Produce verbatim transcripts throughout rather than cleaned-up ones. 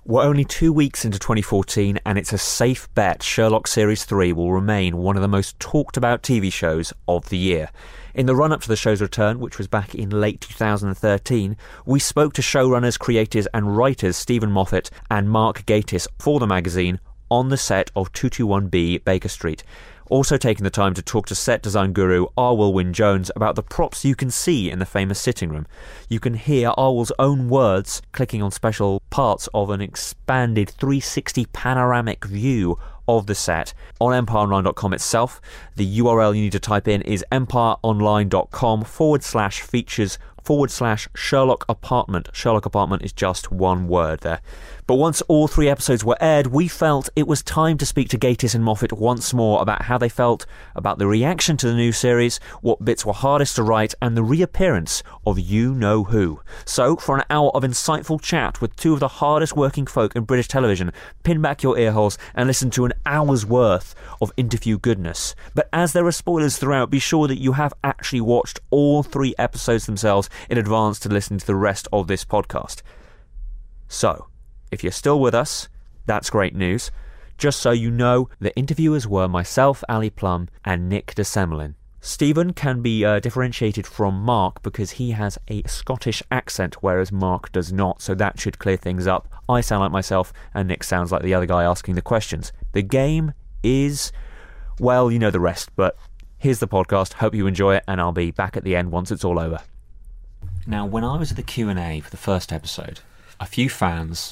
We're only two weeks into twenty fourteen, and it's a safe bet Sherlock Series three will remain one of the most talked about T V shows of the year. In the run-up to the show's return, which was back in late two thousand thirteen, we spoke to showrunners, creators and writers Stephen Moffat and Mark Gatiss for the magazine on the set of two twenty-one B Baker Street. Also taking the time to talk to set design guru Arwell Wynne-Jones about the props you can see in the famous sitting room. You can hear Arwell's own words clicking on special parts of an expanded three sixty panoramic view of the set on empire online dot com itself. The U R L you need to type in is empireonline.com forward slash features forward slash Sherlock Apartment. Sherlock Apartment is just one word there. But once all three episodes were aired, we felt it was time to speak to Gatiss and Moffat once more about how they felt about the reaction to the new series, what bits were hardest to write, and the reappearance of you-know-who. So, for an hour of insightful chat with two of the hardest working folk in British television, pin back your earholes and listen to an hour's worth of interview goodness. But as there are spoilers throughout, be sure that you have actually watched all three episodes themselves in advance to listen to the rest of this podcast. So, if you're still with us, that's great news. Just so you know, the interviewers were myself, Ali Plum, and Nick de Semlin. Stephen can be uh, differentiated from Mark because he has a Scottish accent, whereas Mark does not, so that should clear things up. I sound like myself, and Nick sounds like the other guy asking the questions. The game is, well, you know the rest, but here's the podcast. Hope you enjoy it, and I'll be back at the end once it's all over. Now, when I was at the Q and A for the first episode, a few fans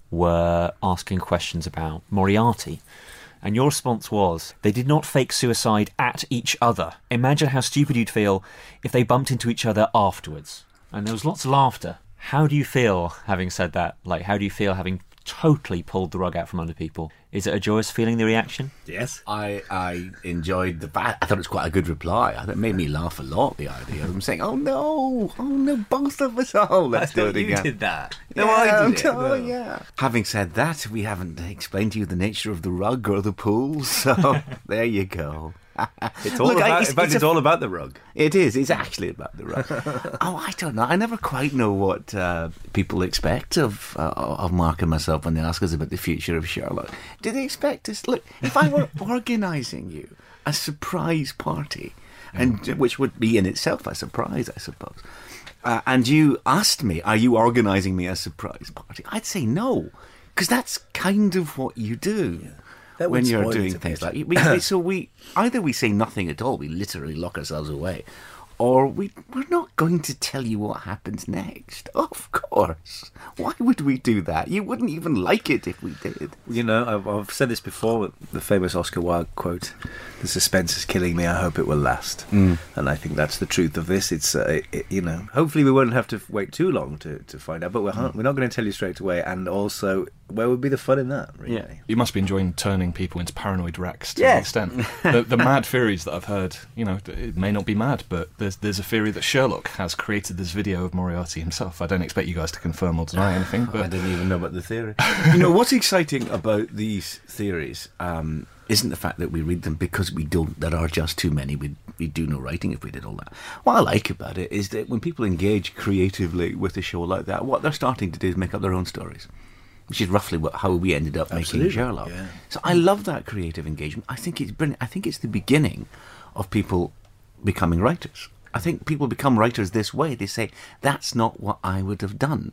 were asking questions about Moriarty, and your response was they did not fake suicide at each other. Imagine how stupid you'd feel if they bumped into each other afterwards. And there was lots of laughter. How do you feel having said that? Like, how do you feel having totally pulled the rug out from under people? Is it a joyous feeling, the reaction? Yes. I, I enjoyed the fact. I thought it was quite a good reply. I thought it made me laugh a lot, the idea of them saying, oh no, oh no, both of us, oh, let's do it again. You did that. No, yeah, I did it. Oh, no. yeah. Having said that, we haven't explained to you the nature of the rug or the pool, so there you go. It's all Look, about, I, it's, in fact, it's, it's all about the rug. It is. It's actually about the rug. oh, I don't know. I never quite know what uh, people expect of uh, of Mark and myself when they ask us about the future of Sherlock. Do they expect us? Look, if I were organising you a surprise party, and which would be in itself a surprise, I suppose, uh, and you asked me, "Are you organising me a surprise party?" I'd say no, because that's kind of what you do. Yeah. That when you're doing things like we, so we either we say nothing at all, we literally lock ourselves away, or we we're not going to tell you what happens next. Of course, why would we do that? You wouldn't even like it if we did. You know, I've, I've said this before. The famous Oscar Wilde quote: "The suspense is killing me. I hope it will last." Mm. And I think that's the truth of this. It's uh, it, you know, hopefully we won't have to wait too long to, to find out. But we're mm. we're not going to tell you straight away. And also, where would be the fun in that? Really? Yeah. You must be enjoying turning people into paranoid wrecks to yeah. an extent. The, the mad theories that I've heard, you know, it may not be mad, but there's there's a theory that Sherlock has created this video of Moriarty himself. I don't expect you guys to confirm or deny anything, but I didn't even know about the theory. You know, what's exciting about these theories um, isn't the fact that we read them because we don't. There are just too many. We'd, we'd do no writing if we did all that. What I like about it is that when people engage creatively with a show like that, what they're starting to do is make up their own stories, which is roughly what, how we ended up Absolutely. making Sherlock. Yeah. So I love that creative engagement. I think it's brilliant. I think it's the beginning of people becoming writers. I think people become writers this way. They say, that's not what I would have done.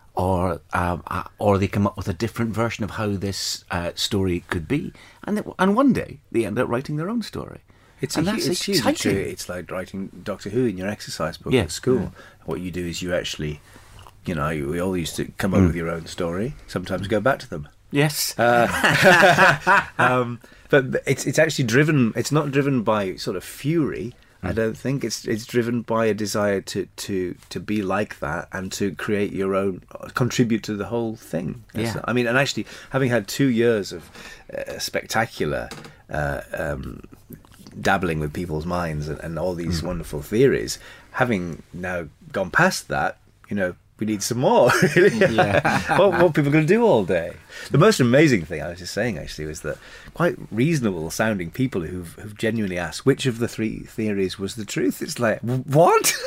Or um, uh, or they come up with a different version of how this uh, story could be. And they, and one day, they end up writing their own story. It's, and a, that's it's exciting. huge. It's like writing Doctor Who in your exercise book Yeah. at school. Mm. What you do is you actually, you know, we all used to come up Mm. with your own story, sometimes go back to them. Yes. Uh, um, but it's it's actually driven. It's not driven by sort of fury. I don't think it's it's driven by a desire to, to, to be like that and to create your own, contribute to the whole thing. Yeah. I mean, and actually, having had two years of uh, spectacular uh, um, dabbling with people's minds and, and all these mm. wonderful theories, having now gone past that, you know, we need some more, really. Yeah. what, what people are going to do all day. The most amazing thing I was just saying, actually, was that quite reasonable-sounding people who've, who've genuinely asked which of the three theories was the truth. It's like, what?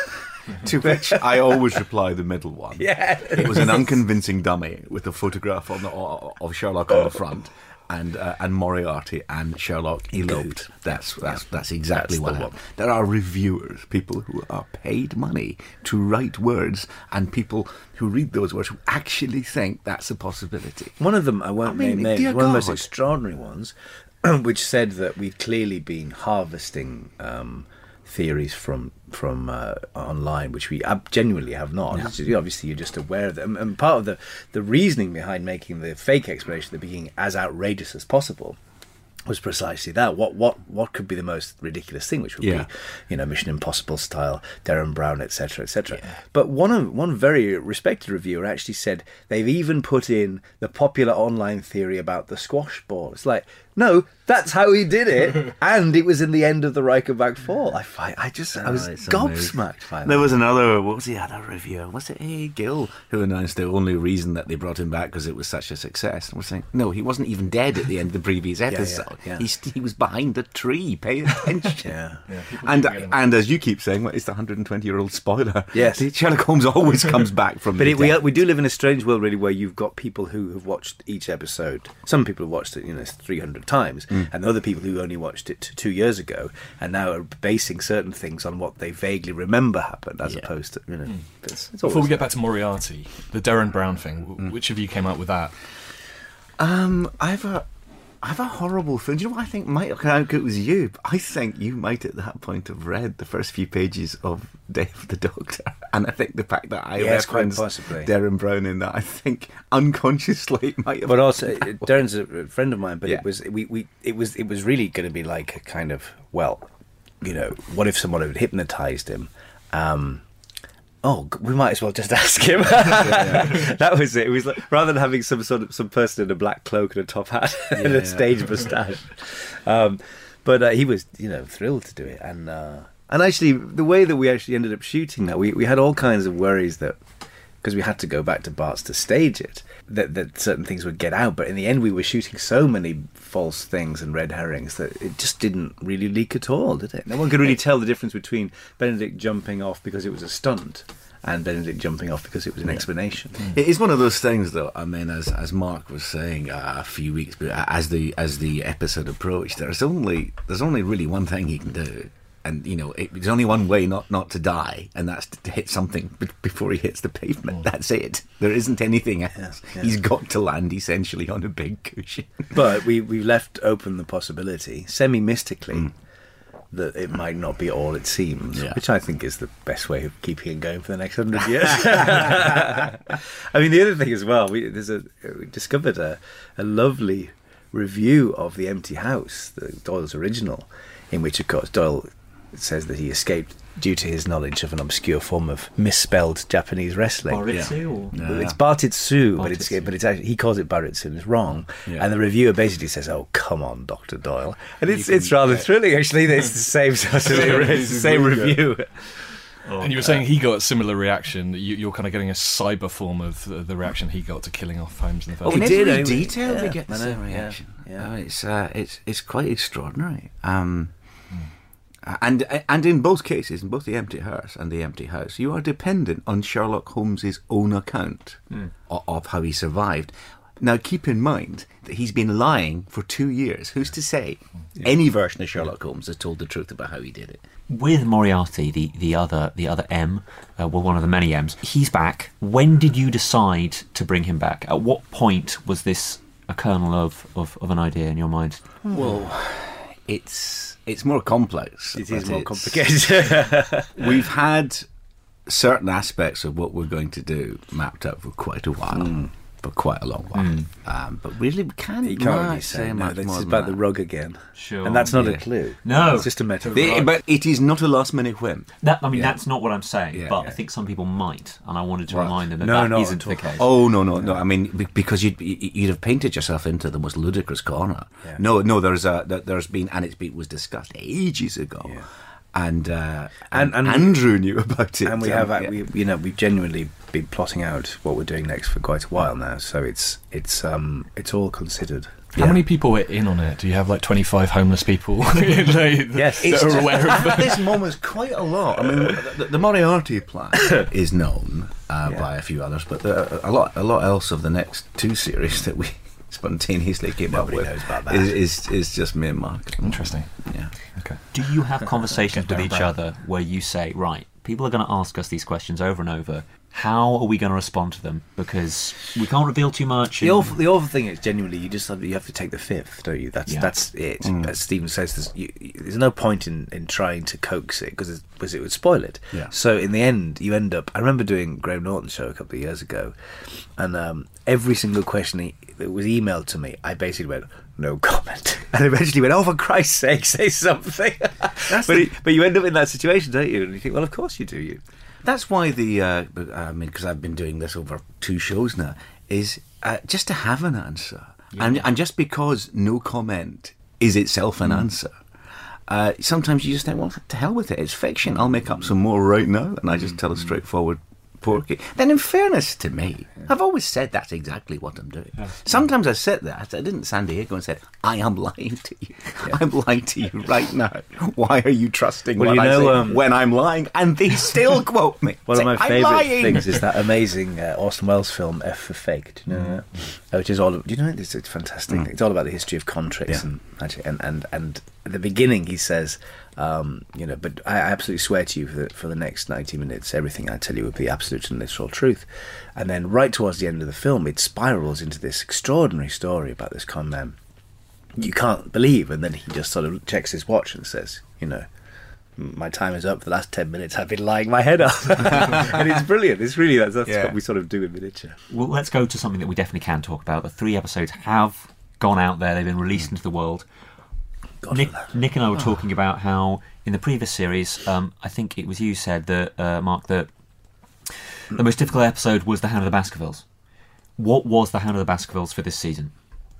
To which I always reply the middle one. Yeah. It was an unconvincing dummy with a photograph on the, of Sherlock on the front. And uh, and Moriarty and Sherlock eloped. That's that's that's exactly That's what the happened. one. There are reviewers, people who are paid money to write words, and people who read those words who actually think that's a possibility. One of them, I won't I mean, name names, dear one of the most God. extraordinary ones, which said that we've clearly been harvesting um, theories from from uh, online, which we ab- genuinely have not. It's just- obviously, you're just aware of them. And part of the, the reasoning behind making the fake explanation at the beginning as outrageous as possible was precisely that. What what what could be the most ridiculous thing, which would Yeah. be, you know, Mission Impossible style, Darren Brown, et cetera, et cetera. But one of one very respected reviewer actually said they've even put in the popular online theory about the squash ball. It's like, no, that's how he did it, and it was in the end of the Reichenbach fall. I find, I just I was Oh, it's amazing. gobsmacked by that. There was another, what was the other reviewer? Was it A. Gill who announced the only reason that they brought him back because it was such a success? And we're saying, no, he wasn't even dead at the end of the previous yeah, episode. yeah. He's, he was behind a tree. Pay attention. Yeah. And and as you keep saying, well, it's the one hundred twenty year old spoiler. Yes. Sherlock Holmes always comes back from But the it, we dead. we do live in a strange world, really, where you've got people who have watched each episode. Some people have watched it, you know, three hundred times, and other people who only watched it two years ago and now are basing certain things on what they vaguely remember happened, as Yeah. opposed to, you know. It's, it's Before always- we get back to Moriarty, the Darren Brown thing, w which of you came up with that? Um, I have a, I have a horrible feeling. Do you know what I think might? Okay, it was you. But I think you might at that point have read the first few pages of Day of the Doctor, and I think the fact that I Yes, quite referenced possibly. Darren Brown in that, I think unconsciously might have. But also, uh, Darren's a friend of mine. But Yeah. it was we, we it was it was really going to be like a kind of, well, you know, what if someone had hypnotized him? Um, oh, g- we might as well just ask him. That was it. It was like, rather than having some sort of some person in a black cloak and a top hat and Yeah. a stage moustache. Um, but uh, he was, you know, thrilled to do it, and uh, and actually the way that we actually ended up shooting that, we we had all kinds of worries that, because we had to go back to Bart's to stage it, that, that certain things would get out. But in the end, we were shooting so many false things and red herrings that it just didn't really leak at all, did it? No one could really tell the difference between Benedict jumping off because it was a stunt and Benedict jumping off because it was an explanation. It is one of those things, though. I mean, as as Mark was saying uh, a few weeks, but as the as the episode approached, there's only there's only really one thing he can do, and you know, it, there's only one way not not to die, and that's to, to hit something b- before he hits the pavement. That's it. There isn't anything else. yeah. He's got to land essentially on a big cushion. But we, we left open the possibility, semi-mystically, that it might not be all it seems, Yeah. which I think is the best way of keeping it going for the next hundred years. I mean, the other thing as well, we, there's a, we discovered a, a lovely review of The Empty House, the Doyle's original, in which, of course, Doyle says that he escaped due to his knowledge of an obscure form of misspelled Japanese wrestling. Baritsu or Yeah. It's Bartitsu, but it's Baritsu. but it's actually, he calls it Baritsu, and it's wrong. Yeah. And the reviewer basically says, "Oh, come on, Doctor Doyle," and it's You can- it's rather thrilling actually. That it's the same sort of it's the same review. And you were saying he got a similar reaction. You, you're kind of getting a cyber form of the, the reaction he got to killing off Holmes in the first. Oh, he in did, every eh? detail we Yeah, get the I know, same yeah, reaction. yeah. Oh, it's uh, it's it's quite extraordinary. Um, And and in both cases, in both the Empty House and the Empty House, you are dependent on Sherlock Holmes's own account of, of how he survived. Now, keep in mind that he's been lying for two years. Who's to say any version of Sherlock Holmes has told the truth about how he did it? With Moriarty, the, the other the other M, uh, well, one of the many M's, he's back. When did you decide to bring him back? At what point was this a kernel of, of, of an idea in your mind? Well, it's it's more complex. It is but more it's- complicated. We've had certain aspects of what we're going to do mapped out for quite a while, for quite a long while. Um, but really, we can't, You can't really much say, say no, much this more is than about that. the rug again. Sure. And that's not Yeah. a clue. No. It's just a metaphor. The- but it is not a last minute whim. That, I mean, Yeah. that's not what I'm saying, Yeah, but yeah. I think some people might, and I wanted to Right. remind them that No, that no, isn't at the all. case. Oh no no no! I mean, be- because you'd you'd have painted yourself into the most ludicrous corner. Yeah. No no, there's a there- there's been and it's been was discussed ages ago, Yeah. and, uh, And- and and- Andrew knew about it. And we um, have, uh, yeah. we, you know, we've genuinely been plotting out what we're doing next for quite a while now. So it's it's um it's all considered. How many people are in on it? Do you have like twenty-five homeless people yes, that are aware of At this moment, quite a lot. I mean, the, the Moriarty plan is known uh, yeah. by a few others, but the, a lot a lot else of the next two series that we spontaneously came Nobody up with knows about that. Is, is, is just me and Mark. Interesting. Yeah. Okay. Do you have conversations with down each that. other where you say, right, people are going to ask us these questions over and over. How are we going to respond to them? Because we can't reveal too much. The and- awful, the awful thing is, genuinely, you just have, you have to take the fifth, don't you? That's Yeah. that's it. Mm. As Stephen says, there's, you, you, there's no point in, in trying to coax it because because it would spoil it. Yeah. So in the end, you end up. I remember doing Graham Norton's show a couple of years ago, and um, every single question he, that was emailed to me, I basically went no comment, and eventually went, oh, for Christ's sake, say something. but the- it, but you end up in that situation, don't you? And you think, well, of course you do. You. That's why the, uh, I mean, because I've been doing this over two shows now, is uh, just to have an answer. Yeah. And and just because no comment is itself an mm. answer, uh, sometimes you just think, well, to hell with it, it's fiction. I'll make up some more right now, and I just mm. tell a straightforward porky. Then in fairness to me, yeah. I've always said that's exactly what I'm doing. Yeah. Sometimes I said that, I didn't San Diego and said, I am lying to you. Yeah. I'm lying to you right now. Why are you trusting well, what you I know, say um, when I'm lying? And they still quote me. One say, of my I'm favourite lying. things is that amazing uh, Orson Welles film F for Fake. Do you know mm. that? Which is all. Do you know it? It's, it's fantastic. Mm. It's all about the history of con tricks yeah. and magic. And, and and at the beginning he says, um, you know, but I absolutely swear to you for the, for the next ninety minutes, everything I tell you will be absolute and literal truth. And then right towards the end of the film, it spirals into this extraordinary story about this con man you can't believe. And then he just sort of checks his watch and says, you know, my time is up. For the last ten minutes I've been lying my head off. And it's brilliant. It's really, that's, that's yeah. what we sort of do in miniature. Well, let's go to something that we definitely can talk about. The three episodes have gone out there. They've been released into the world. God Nick, Nick and I were talking about how in the previous series, um, I think it was you said that, uh, Mark, that the most difficult episode was The Hound of the Baskervilles. What was The Hound of the Baskervilles for this season?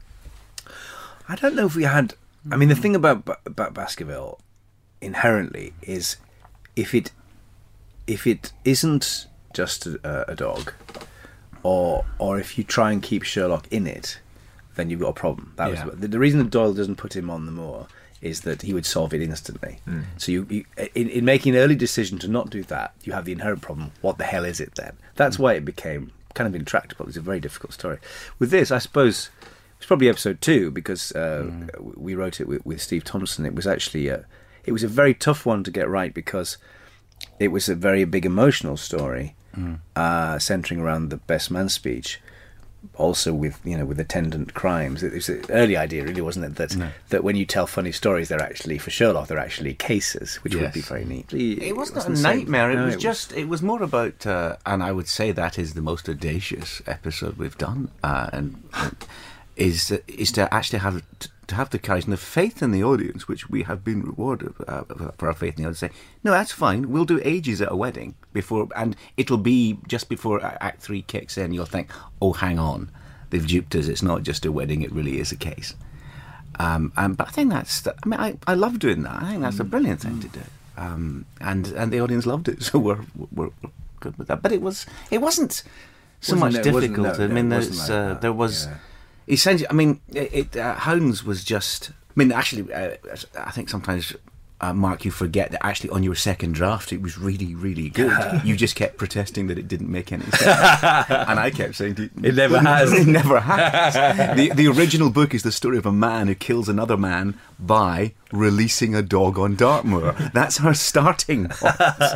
I don't know if we had. I mean, the thing about about Baskerville inherently is if it if it isn't just a, a dog, or or if you try and keep Sherlock in it, then you've got a problem. That Yeah. was the, the reason that Doyle doesn't put him on the moor is that he would solve it instantly. Mm. So you, you in, in making an early decision to not do that, you have the inherent problem. What the hell is it then? That's why it became kind of intractable. It's a very difficult story. With this, I suppose. It's probably episode two because uh, mm. we wrote it with, with Steve Thompson. It was actually a, it was a very tough one to get right because it was a very big emotional story, mm. uh, centering around the best man speech. Also with you know with attendant crimes. It was an early idea, really, wasn't it? That no. that when you tell funny stories, they're actually for Sherlock. They're actually cases, which yes. would be very neat. It wasn't, wasn't a nightmare. It no, was it just. It was more about, uh, and I would say that is the most audacious episode we've done, uh, and. and Is is to actually have to have the courage and the faith in the audience, which we have been rewarded uh, for our faith in the audience. Say, no, that's fine. We'll do ages at a wedding before, and it'll be just before Act Three kicks in. You'll think, oh, hang on, they've duped us. It's not just a wedding; it really is a case. Um, um, but I think that's. I mean, I, I love doing that. I think that's a brilliant thing to do, um, and and the audience loved it, so we're we're, we're good with that. But it was it wasn't so Wasn't much it- wasn't- difficult. no, I no, mean, it there's wasn't like uh, that. there was. Yeah. Essentially, I mean, it, it, uh, Hounds was just. I mean, actually, uh, I think sometimes, uh, Mark, you forget that actually on your second draft it was really, really good. You just kept protesting that it didn't make any sense, and I kept saying to you, It never has. It never has. the The original book is the story of a man who kills another man by releasing a dog on Dartmoor. That's our starting point.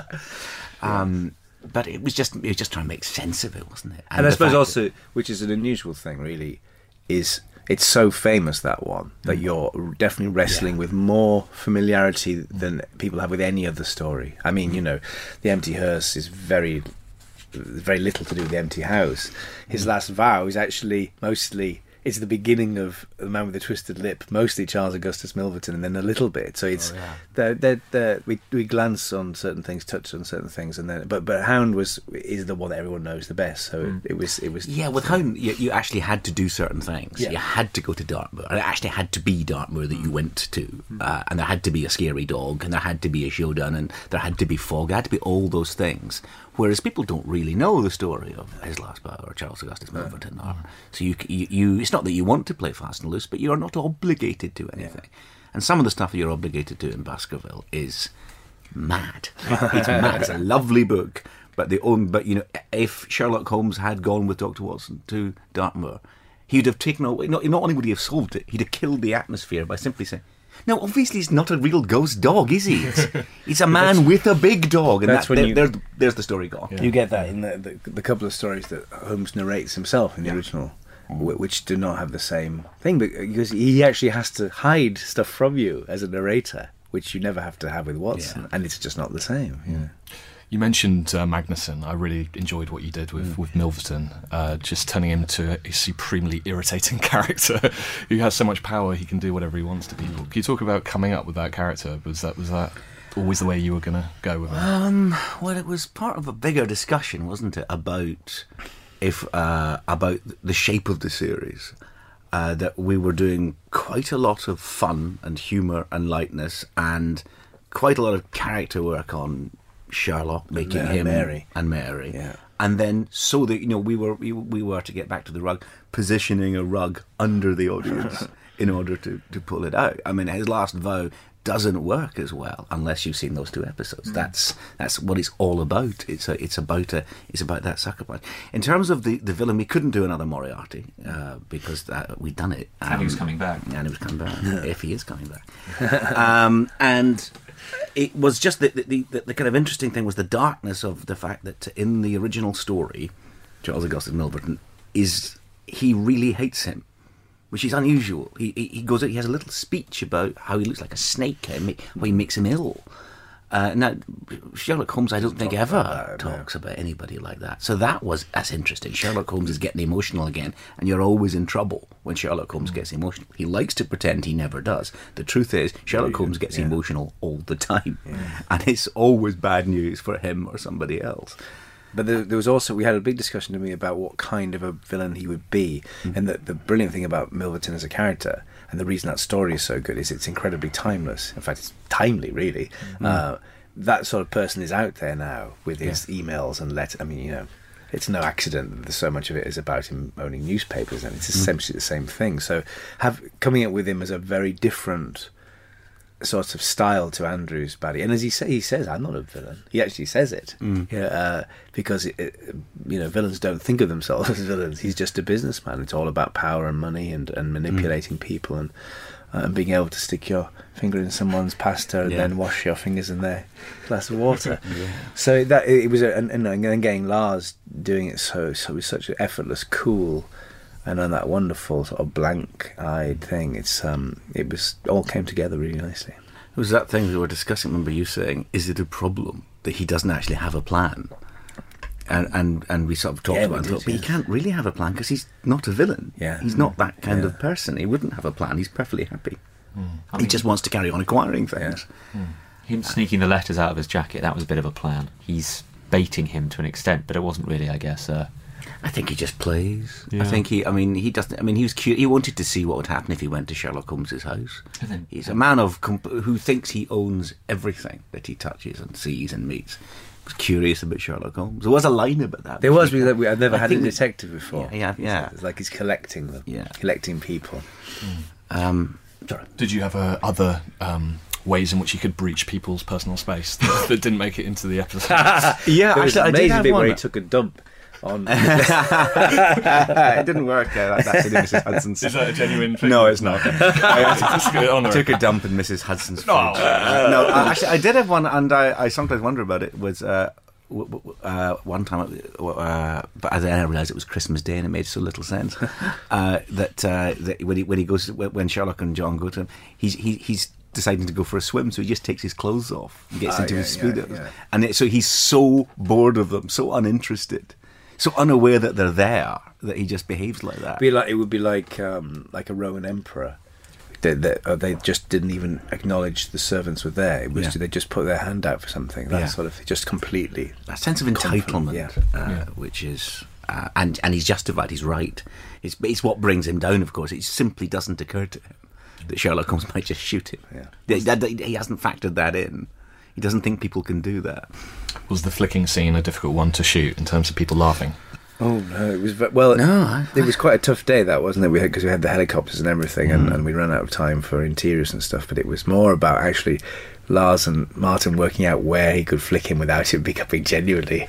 Um, But it was just it was just trying to make sense of it, wasn't it? And, I the suppose fact also, which is an unusual thing, really, is it's so famous, that one, that you're definitely wrestling Yeah. with more familiarity than people have with any other story. I mean, you know, The Empty Hearse is very, very little to do with The Empty House. His Last Vow is actually mostly... It's the beginning of The Man with the Twisted Lip, mostly Charles Augustus Milverton, and then a little bit. So it's Oh, yeah. they're, they're, they're, we we glance on certain things, touch on certain things, and then but but Hound was is the one that everyone knows the best. So Mm. it, it was it was Yeah, with Hound, you, you actually had to do certain things. Yeah. You had to go to Dartmoor, and it actually had to be Dartmoor that you went to, uh, and there had to be a scary dog, and there had to be a showdown, and there had to be fog. There had to be all those things. Whereas people don't really know the story of His Last Bow or Charles Augustus Milverton. Or, so you, you, you, it's not that you want to play fast and loose, but you're not obligated to anything. Yeah. And some of the stuff you're obligated to in Baskerville is mad. It's mad. It's a lovely book, but the own. But you know, if Sherlock Holmes had gone with Doctor Watson to Dartmoor, he'd have taken away. Not, not only would he have solved it, he'd have killed the atmosphere by simply saying, "No, obviously he's not a real ghost dog, is he? It's, he's a man with a big dog." And that's that, when there, you, there's, there's the story gone. Yeah. You get that in the, the, the couple of stories that Holmes narrates himself in the yeah. original, mm. which do not have the same thing, because he actually has to hide stuff from you as a narrator, which you never have to have with Watson, yeah. and it's just not the same. Yeah. You mentioned uh, Magnuson. I really enjoyed what you did with, mm. with Milverton, uh, just turning him into a supremely irritating character who has so much power he can do whatever he wants to people. Can you talk about coming up with that character? Was that was that always the way you were going to go with it? Um, well, it was part of a bigger discussion, wasn't it, about if uh, about the shape of the series. Uh, that we were doing quite a lot of fun and humour and lightness and quite a lot of character work on Sherlock, making and him Mary and Mary, yeah. and then so that you know we were we, we were to get back to the rug, positioning a rug under the audience in order to, to pull it out. I mean, His Last Vow doesn't work as well unless you've seen those two episodes. Mm. That's that's what it's all about. It's a, it's about a it's about that sucker punch. In terms of the, the villain, we couldn't do another Moriarty uh, because that, we'd done it, um, and he was coming back. And he was coming back if he is coming back, um, and. It was just the the, the the kind of interesting thing was the darkness of the fact that in the original story, Charles Augustus Milverton is he really hates him, which is unusual. He he, he goes he has a little speech about how he looks like a snake, how he makes him ill. Uh, now, Sherlock Holmes, I don't think ever about talks no. about anybody like that. So that was that's interesting. Sherlock Holmes is getting emotional again, and you're always in trouble when Sherlock Holmes mm. gets emotional. He likes to pretend he never does. The truth is, Sherlock yeah, Holmes gets yeah. emotional all the time, yeah. and it's always bad news for him or somebody else. But there, there was also, we had a big discussion to me about what kind of a villain he would be, mm. and the, the brilliant thing about Milverton as a character, and the reason that story is so good, is it's incredibly timeless. In fact, it's timely, really. Mm. Uh, that sort of person is out there now with his yeah. emails and letters. I mean, you know, it's no accident that there's so much of it is about him owning newspapers, and it's essentially mm. the same thing. So, have coming up with him as a very different sort of style to Andrew's Barry, and as he say, he says, "I'm not a villain." He actually says it, mm. yeah, uh, because it, it, you know, villains don't think of themselves as villains. He's just a businessman. It's all about power and money and, and manipulating mm. people and uh, and being able to stick your finger in someone's pasta and yeah. then wash your fingers in their glass of water. yeah. So that it was, a, and, and then getting Lars doing it so so it was such an effortless, cool. And on that wonderful sort of blank-eyed thing, it's um, it was all came together really nicely. It was that thing we were discussing. Remember you saying, "Is it a problem that he doesn't actually have a plan?" And and, and we sort of talked yeah, about it. Did, but yeah. he can't really have a plan because he's not a villain. Yeah, he's not that kind yeah. of person. He wouldn't have a plan. He's perfectly happy. Mm. He mean, just wants to carry on acquiring things. Yeah. Mm. Him sneaking the letters out of his jacket—that was a bit of a plan. He's baiting him to an extent, but it wasn't really, I guess. Uh, I think he just plays. Yeah. I think he. I mean, he doesn't. I mean, he was cute. He wanted to see what would happen if he went to Sherlock Holmes's house. Then, He's a man of comp- who thinks he owns everything that he touches and sees and meets. Was curious about Sherlock Holmes. There was a line about that. There was. We, we, I've never I had a detective before. Yeah, yeah. yeah. It's like he's collecting them. Yeah, collecting people. Mm. Um, sorry. Did you have uh, other? Um, ways in which he could breach people's personal space that, that didn't make it into the episode? yeah, there was actually, an amazing I did have bit one. where he took a dump on. It didn't work. Uh, that, that's in Missus Hudson's. Is that a genuine thing? No, it's not. I took a dump in Missus Hudson's fridge. Oh. Uh, no, uh, actually, I did have one, and I, I sometimes wonder about it. Was uh, w- w- uh, one time, uh, but then I realised it was Christmas Day, and it made so little sense uh, that, uh, that when he when he goes when Sherlock and John go to him, he's he, he's. deciding to go for a swim, so he just takes his clothes off and gets ah, into yeah, his yeah, speedos, yeah. and it, so he's so bored of them, so uninterested, so unaware that they're there, that he just behaves like that. Be like it would be like um, like a Roman emperor. They, they, uh, they just didn't even acknowledge the servants were there. It was yeah. they just put their hand out for something. That yeah. sort of just completely that sense of entitlement, yeah. Uh, yeah. which is uh, and and he's justified. He's right. It's it's what brings him down. Of course, it simply doesn't occur to him that Sherlock Holmes might just shoot him. Yeah. He, he hasn't factored that in. He doesn't think people can do that. Was the flicking scene a difficult one to shoot in terms of people laughing? Oh no, it was ve- well. No, I, it was quite a tough day, that wasn't it? We had because we had the helicopters and everything, Mm. and, and we ran out of time for interiors and stuff. But it was more about actually Lars and Martin working out where he could flick him without it becoming genuinely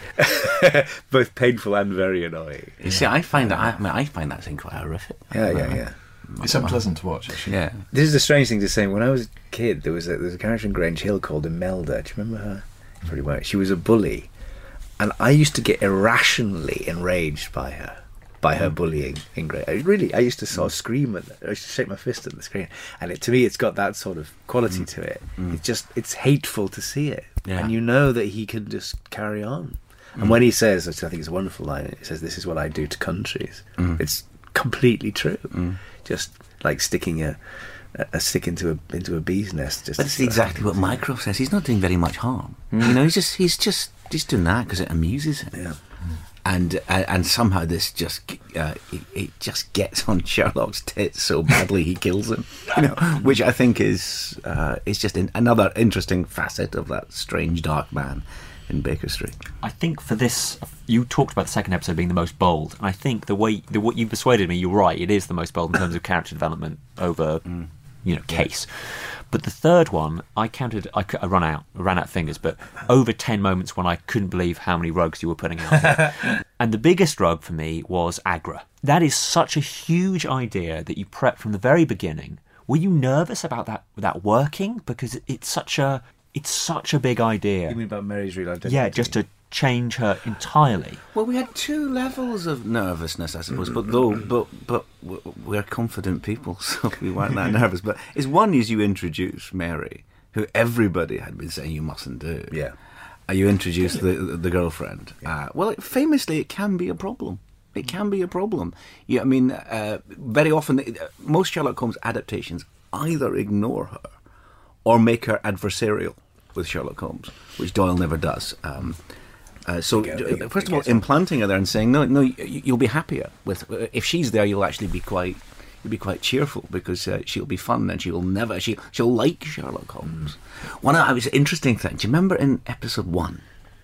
both painful and very annoying. You see, I find that I, I mean, I find that scene quite horrific. Yeah, yeah, yeah. It's unpleasant to watch, actually. Yeah. This is a strange thing to say. When I was a kid, there was a, there was a character in Grange Hill called Imelda. Do you remember her? Pretty well. She was a bully, and I used to get irrationally enraged by her, by her bullying in Grange. I really, I used to sort of scream at her. I used to shake my fist at the screen, and it, to me, it's got that sort of quality to it. It's just, it's hateful to see it, Yeah. and you know that he can just carry on. And when he says, which I think is a wonderful line, he says, "This is what I do to countries." It's completely true. Just like sticking a, a stick into a into a bee's nest. Just That's to- exactly what Mycroft says. He's not doing very much harm. You know, he's just he's just he's doing that because it amuses him. Yeah. And uh, and somehow this just uh, it, it just gets on Sherlock's tits so badly he kills him. You know, which I think is uh, is just in, another interesting facet of that strange dark man in Baker Street. I think for this, you talked about the second episode being the most bold, and I think the way the what you persuaded me, you're right. It is the most bold in terms of character development over, you know, case. But the third one, I counted. I, c- I run out, I ran out of fingers, but over ten moments when I couldn't believe how many rugs you were putting out there. And the biggest rug for me was Agra. That is such a huge idea that you prepped from the very beginning. Were you nervous about that that working? Because it's such a it's such a big idea. You mean about Mary's real identity? Yeah, just to change her entirely. Well, we had two levels of nervousness, I suppose, but though, but but w- we're confident people, so we weren't that nervous. But is one is you introduce Mary, who everybody had been saying you mustn't do. Yeah. Uh, you introduce the the girlfriend. Uh, well, it, famously, it can be a problem. It can be a problem. Yeah, I mean, uh, very often, uh, most Sherlock Holmes adaptations either ignore her or make her adversarial with Sherlock Holmes, which Doyle never does. Um, uh, so, Big, uh, big, first big of all, guess. implanting her there and saying, no, no, you, you'll be happier with if she's there. You'll actually be quite, you'll be quite cheerful because uh, she'll be fun and she'll never, she she'll like Sherlock Holmes. Mm. One of the interesting thing. Do you remember in episode one,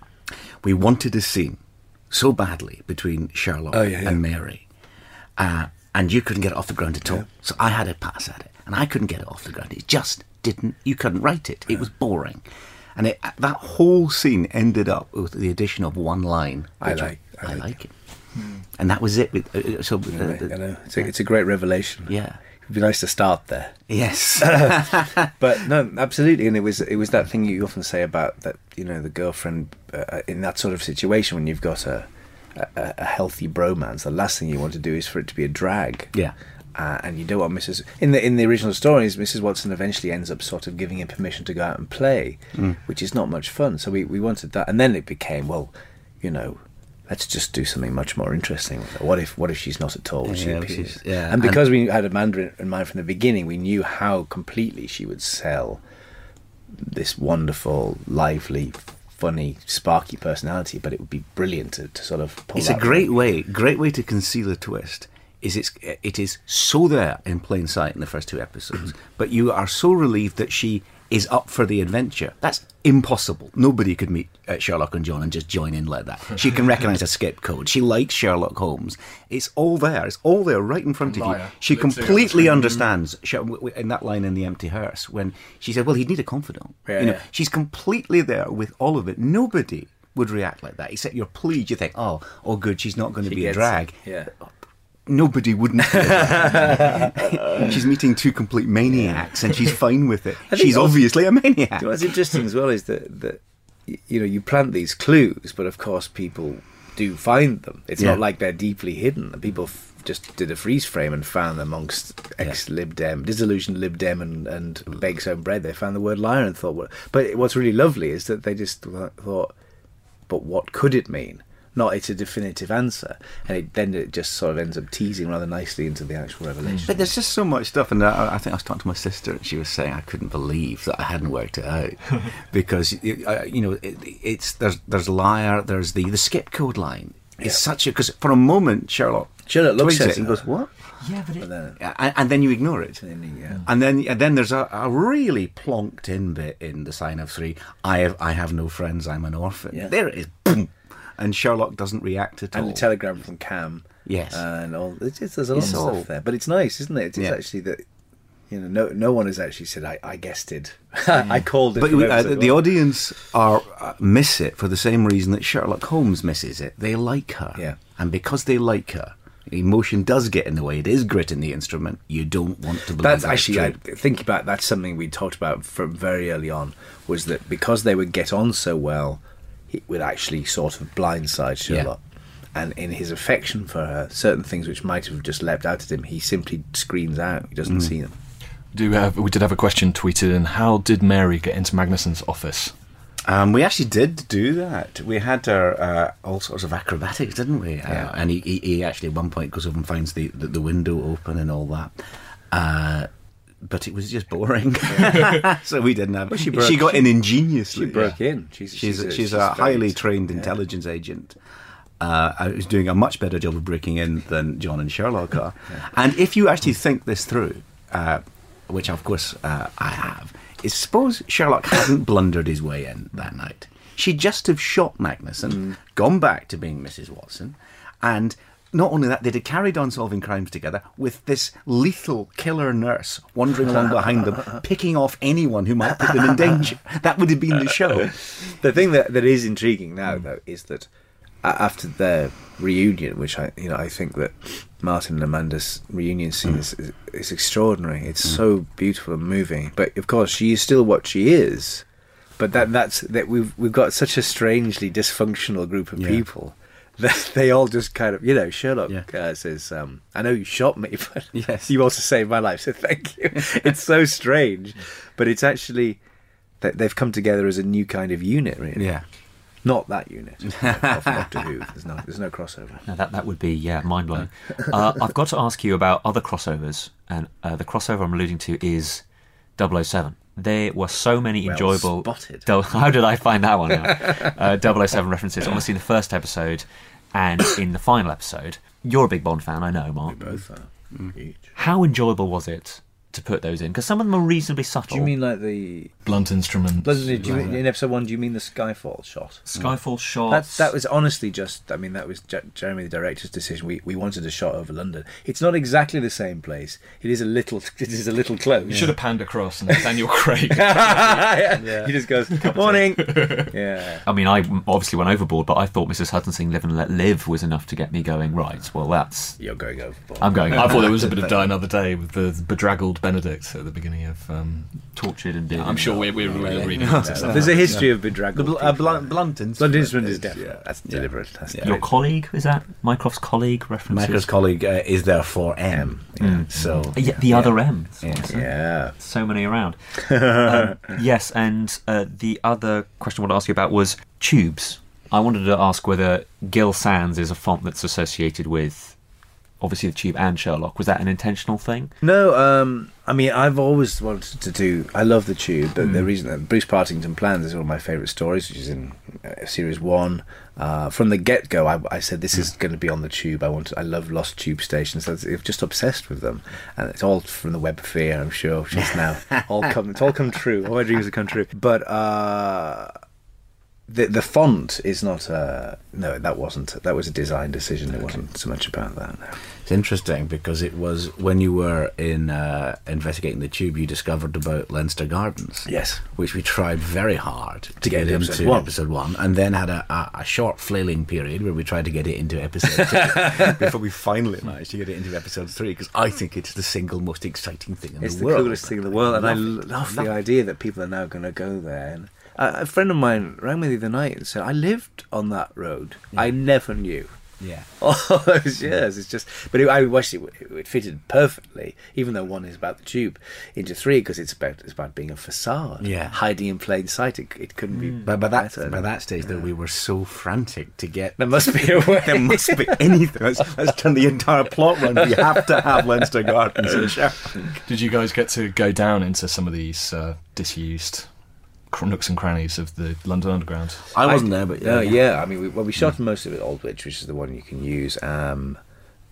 we wanted a scene so badly between Sherlock Oh, yeah, yeah. and Mary, uh, and you couldn't get it off the ground at all. Yeah. So I had a pass at it, and I couldn't get it off the ground. It just didn't. You couldn't write it. It was boring, and it, that whole scene ended up with the addition of one line. I which like- I, I I like like it, and that was it. With, uh, so, uh, I know. It's a, it's a great revelation. yeah, It'd be nice to start there. yes, But no, absolutely, and it was it was that thing you often say about that, you know, the girlfriend uh, in that sort of situation when you've got a, a a healthy bromance. The last thing you want to do is for it to be a drag. yeah. Uh, and you don't want Missus in the in the original stories, Missus Watson eventually ends up sort of giving him permission to go out and play, Mm. which is not much fun. So we, we wanted that, and then it became, well, you know, let's just do something much more interesting with her. What if what if she's not at all? She Yeah, appears, she's- yeah, and because we had Amanda in mind from the beginning, we knew how completely she would sell this wonderful, lively, funny, sparky personality. But it would be brilliant to, to sort of pull It's a that great from- way, great way to conceal a twist. Is it's it is so there in plain sight in the first two episodes, but you are so relieved that she is up for the adventure. That's impossible. Nobody could meet uh, Sherlock and John and just join in like that. She can recognise a skip code. She likes Sherlock Holmes. It's all there. It's all there right in front of you. Liar. She Lip sync on the completely screen. understands Sher- w- w- in that line in The Empty Hearse when she said, "Well, he'd need a confidant." Yeah, you know, yeah. she's completely there with all of it. Nobody would react like that except you're pleased. You think, "Oh, oh, good. She's not going to She be a gets drag." it. Yeah. Nobody wouldn't. She's meeting two complete maniacs, and she's fine with it. I think She's also- obviously a maniac. You know, what's interesting as well is that, that y- you know, you plant these clues, but of course people do find them. It's Yeah. not like they're deeply hidden. People f- just did a freeze frame and found them amongst ex-Lib Dem, disillusioned Lib Dem and, and Beg's Own Bread. They found the word liar and thought, well, but what's really lovely is that they just th- thought, but what could it mean? Not it's a definitive answer, and it, then it just sort of ends up teasing rather nicely into the actual revelation. But there's just so much stuff, and I, I think I was talking to my sister, and she was saying I couldn't believe that I hadn't worked it out because it, uh, you know it, it's there's there's liar, there's the the skip code line. It's Yeah. such a because for a moment Sherlock Sherlock looks twigs at it and her. goes what, Yeah, but it, But then, and, and then you ignore it. then you- yeah. And then, and then there's a, a really plonked in bit in the sign of three. I have, I have no friends. I'm an orphan. Yeah. There it is. Boom. And Sherlock doesn't react at And all. the telegram from Cam. Yes. And all. It's just, there's a lot It's of all- stuff there. But it's nice, isn't it? It's Yeah. actually that, you know, no no one has actually said, I, I guessed it. I called it. But from uh, episode the one. audience are uh, miss it for the same reason that Sherlock Holmes misses it. They like her. Yeah. And because they like her, emotion does get in the way. It is grit in the instrument. You don't want to believe That's that actually, I true. think about that's something we talked about from very early on, was that because they would get on so well, it would actually sort of blindside Sherlock. And in his affection for her, certain things which might have just leapt out at him, he simply screens out. He doesn't see them. Do have, we did have a question tweeted in. How did Mary get into Magnuson's office? Um, we actually did do that. We had our, uh, all sorts of acrobatics, didn't we? Yeah. Uh, and he, he, he actually at one point goes over and finds the, the, the window open and all that. Uh, but it was just boring. So we didn't have... Well, she she, broke- got she- in ingeniously. She broke yeah. in. She's, She's, she's, a, she's very- a highly trained intelligence agent. Uh, who's doing a much better job of breaking in than John and Sherlock are. And if you actually think this through, uh, which of course uh, I have, is suppose Sherlock hadn't blundered his way in that night. She'd just have shot Magnuson, Mm. gone back to being Missus Watson, and not only that, they'd have carried on solving crimes together with this lethal killer nurse wandering along behind them, picking off anyone who might put them in danger. That would have been the show. The thing that, that is intriguing now, though, is that a- after their reunion, which I, you know, I think that Martin and Amanda's reunion scene is, is, is extraordinary. It's so beautiful and moving. But of course, she is still what she is. But that that's that we've we've got such a strangely dysfunctional group of Yeah. people that they all just kind of, you know, Sherlock Yeah. uh, says, um, "I know you shot me, but Yes. you also saved my life, so thank you." It's so strange, but it's actually that they've come together as a new kind of unit, really. Yeah. Not that unit of Doctor Who. There's no, there's no crossover. No, that that would be yeah mind blowing. uh, I've got to ask you about other crossovers, and uh, the crossover I'm alluding to is double oh seven. There were so many Well enjoyable. spotted. Dou- How did I find that one out? uh, double oh seven references, honestly, in the first episode and in the final episode. You're a big Bond fan, I know, Mark. Both are huge. How enjoyable was it to put those in? Because some of them are reasonably subtle. Do you mean like the? Blunt instruments. Do you mean, in episode one, do you mean the Skyfall shot? Skyfall That shots? that was honestly just. I mean, that was Je- Jeremy, the director's decision. We we wanted a shot over London. It's not exactly the same place. It is a little. It is a little close. You should have panned across and it's Daniel Craig. yeah. He just goes, "Morning." Yeah. I mean, I obviously went overboard, but I thought Missus Hudson Singh Live and Let Live was enough to get me going, right, well, that's... You're going overboard. I'm going I thought there was a bit of Die Another Day with the bedraggled Benedict at the beginning of... Um, tortured and being... I'm sure we're, we're, we're Yeah. reading into stuff. There's a history of bedraggled. The bl- uh, people. blunt, blunt instrument. Blunt instrument is is, definite. yeah. That's Yeah. deliberate. That's Yeah. Your colleague, is that Mycroft's colleague references? Michael's colleague uh, is there for M. Mm. So Uh, yeah, the other M. Yes. Yeah. So many around. um, yes, and uh, the other question I wanted to ask you about was tubes. I wanted to ask whether Gill Sans is a font that's associated with, obviously, the Tube and Sherlock. Was that an intentional thing? No, um, I mean, I've always wanted to do. I love the Tube. The, Mm. the reason that Bruce Partington Plans is one of my favourite stories, which is in uh, series one. Uh, from the get go, I, I said this is going to be on the Tube. I want. To, I love lost Tube stations. So I'm just obsessed with them, and it's all from the web of fear. I'm sure just now all come. It's all come true. All my dreams have come true. But. Uh, The the font is not uh no that wasn't that was a design decision. It wasn't so much about that. No. It's interesting because it was when you were in uh, investigating the Tube, you discovered about Leinster Gardens. Yes. Which we tried very hard to, To get, get into into episode one. episode one, and then had a, a, a short flailing period where we tried to get it into episode two before we finally managed to get it into episode three. Because I think it's the single most exciting thing in It's the, the world. coolest thing in the world, and I Love it. love Love the it. idea that people are now going to go there. And uh, a friend of mine rang me the other night and said, "I lived on that road. I never knew." Yeah. All those years, it's just. But it, I wish it, it fitted perfectly, even though one is about the Tube, into three because it's about it's about being a facade, Yeah. hiding in plain sight. It, it couldn't be. But by that better. by that stage, though, we were so frantic to get. There must be a way. There must be anything. Let's, let's turn the entire plot round. We have to have Leinster Gardens and Sherlock. Did you guys get to go down into some of these uh, disused cr- nooks and crannies of the London Underground? I wasn't there, but yeah. No, yeah. I mean, we, well, we shot most of it at Aldwych, which is the one you can use. Um,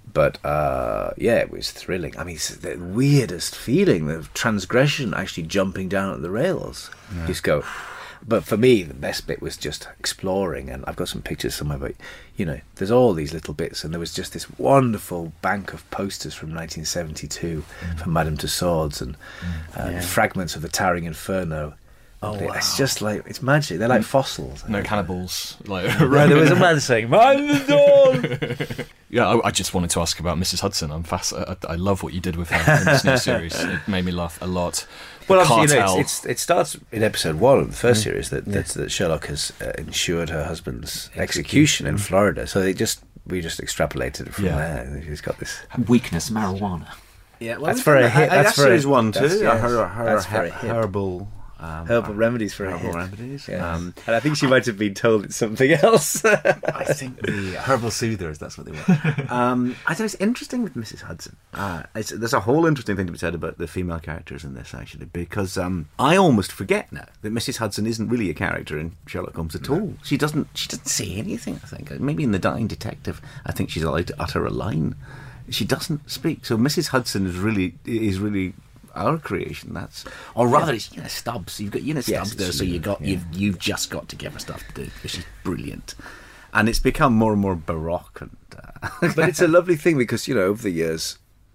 but uh, yeah, it was thrilling. I mean, it's the weirdest feeling, the transgression actually jumping down at the rails. Yeah. Just go. But for me, the best bit was just exploring, and I've got some pictures somewhere, but, you know, there's all these little bits, and there was just this wonderful bank of posters from nineteen seventy-two mm. from Madame Tussauds, and mm. uh, yeah. fragments of the Towering Inferno. Oh, wow. It's just like, it's magic. They're like fossils. No cannibals. Like, right, there was a man saying, "Mind the door!" Yeah, I, I just wanted to ask about Missus Hudson. I'm fast. I, I love what you did with her in this new series. It made me laugh a lot. The well, obviously, you know, it's, it's, it starts in episode one of the first mm. series that, yeah. that, that Sherlock has uh, ensured her husband's execution, execution in Florida. So they just we just extrapolated it from yeah. there. He's got this weakness, marijuana. Yeah, well, that's for a hit. That's for series one too. Yes, her her that's her herbal. Um, herbal remedies for herbal a hit. remedies, yes. um, and I think she might have been told it's something else. I think the herbal soothers, that's what they were. Um, I think it's interesting with Missus Hudson. Uh, it's, there's a whole interesting thing to be said about the female characters in this, actually, because um, I almost forget now that Missus Hudson isn't really a character in Sherlock Holmes at all. She doesn't. She doesn't say anything. I think maybe in The Dying Detective, I think she's allowed to utter a line. She doesn't speak. So Missus Hudson is really is really. our creation. That's, or rather, yeah. it's Una Stubbs. You've got Una Stubbs yes, there, so you got yeah. you've you've just got to give her stuff to do because she's brilliant, and it's become more and more baroque. And uh, but it's a lovely thing because you know over the years,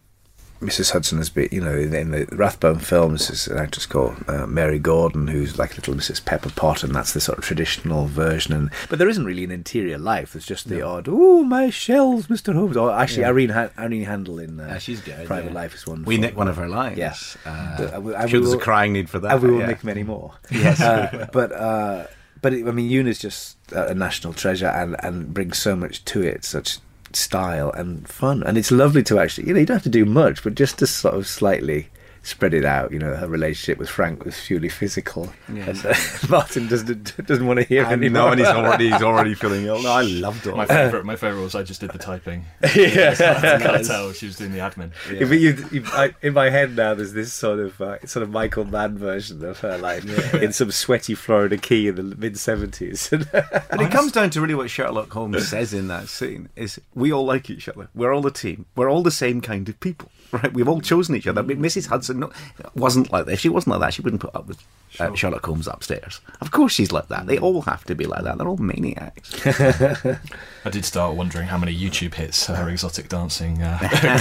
Missus Hudson has been, you know, in, in the Rathbone films, there's an actress called uh, Mary Gordon who's like little Missus Pepper Pot, and that's the sort of traditional version. And but there isn't really an interior life. There's just the no. odd, oh my shells, Mister Holmes. Or actually, yeah. Irene ha- Irene Handel in uh, yeah, she's good, Private yeah. Life is wonderful. We nicked one of her lines. Yes, uh, uh, and she was a crying need for that, and we will yeah. nick many more. Yes, uh, but. Uh, But it, I mean, Una's just a national treasure, and, and brings so much to it, such style and fun, and it's lovely to actually, you know, you don't have to do much, but just to sort of slightly spread it out. You know, her relationship with Frank was purely physical, yes. and uh, Martin doesn't doesn't want to hear and anymore. No, and he's already he's already feeling ill. No, I loved it. My favourite, my favourite was I just did the typing. Yeah, I can't tell she was doing the admin. Yeah. But you, you, I, in my head now, there's this sort of uh, sort of Michael Mann version of her, like yeah. in some sweaty Florida key in the mid seventies. And it comes down to really what Sherlock Holmes says in that scene: is we all like each other. We're all a team. We're all the same kind of people. Right, we've all chosen each other. But Missus Hudson no, wasn't like that. If she wasn't like that, she wouldn't put up with uh, sure. Sherlock Holmes upstairs. Of course she's like that. They all have to be like that. They're all maniacs. I did start wondering how many YouTube hits her exotic dancing uh,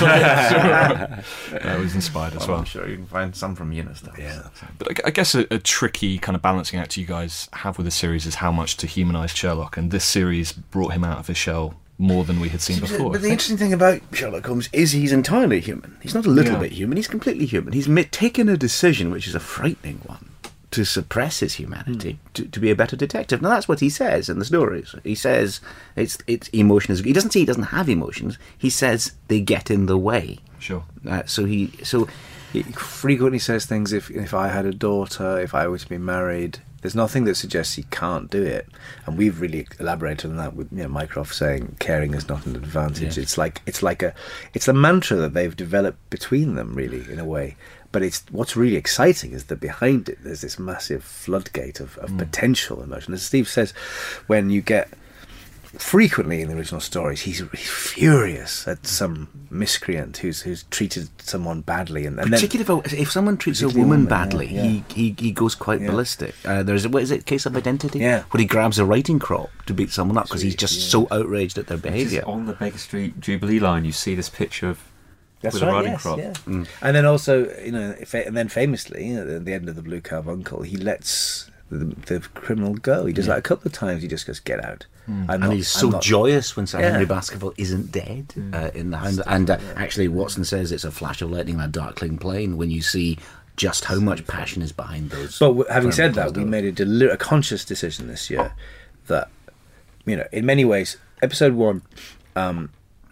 uh, was inspired as well. well. I'm sure you can find some from Una stuff. Yeah. But I, I guess a, a tricky kind of balancing act you guys have with the series is how much to humanise Sherlock, and this series brought him out of his shell more than we had seen before. But the interesting thing about Sherlock Holmes is he's entirely human. He's not a little yeah. bit human, he's completely human. He's taken a decision, which is a frightening one, to suppress his humanity, mm. to, to be a better detective. Now that's what he says in the stories. He says it's it's emotion is. He doesn't say he doesn't have emotions. He says they get in the way. Sure. Uh, so he so he frequently says things. If if I had a daughter, if I were to be married. There's nothing that suggests he can't do it, and we've really elaborated on that with you know, Mycroft saying caring is not an advantage. Yeah. It's like it's like a it's a mantra that they've developed between them, really, in a way. But it's what's really exciting is that behind it there's this massive floodgate of, of mm. potential emotion. As Steve says, when you get frequently in the original stories, he's, he's furious at some miscreant who's who's treated someone badly, and, and particularly then, if, if someone treats a woman, woman badly, yeah, yeah. he he he goes quite yeah. ballistic. Uh, there's a, what is it, Case of Identity? Yeah, where he grabs a writing crop to beat someone up because he's just yeah. so outraged at their behaviour. On the Baker Street Jubilee line, you see this picture of. That's with right, a riding yes, crop. Yeah. Mm. And then also, you know, and then famously, you know, at the end of the Blue Carbuncle, he lets the, the criminal go. He does yeah. that a couple of times. He just goes, "Get out." Mm. And not, he's so not, joyous when Sir yeah. Henry Baskerville isn't dead mm. uh, in the Hound. And uh, yeah. actually, Watson says it's a flash of lightning on a darkling plain when you see just how much passion is behind those. But having said that, we made a, deli- a conscious decision this year that, you know, in many ways, episode one, um,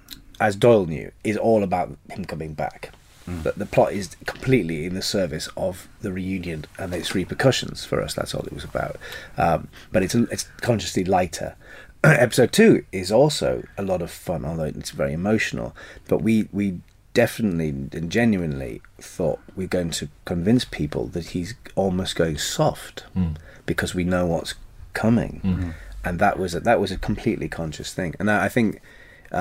as Doyle knew, is all about him coming back. Mm. But the plot is completely in the service of the reunion and its repercussions for us. That's all it was about. Um, but it's it's consciously lighter. Episode two is also a lot of fun, although it's very emotional. But we, we definitely and genuinely thought we're going to convince people that he's almost going soft mm. because we know what's coming, mm-hmm. and that was a, that was a completely conscious thing. And I think. Um,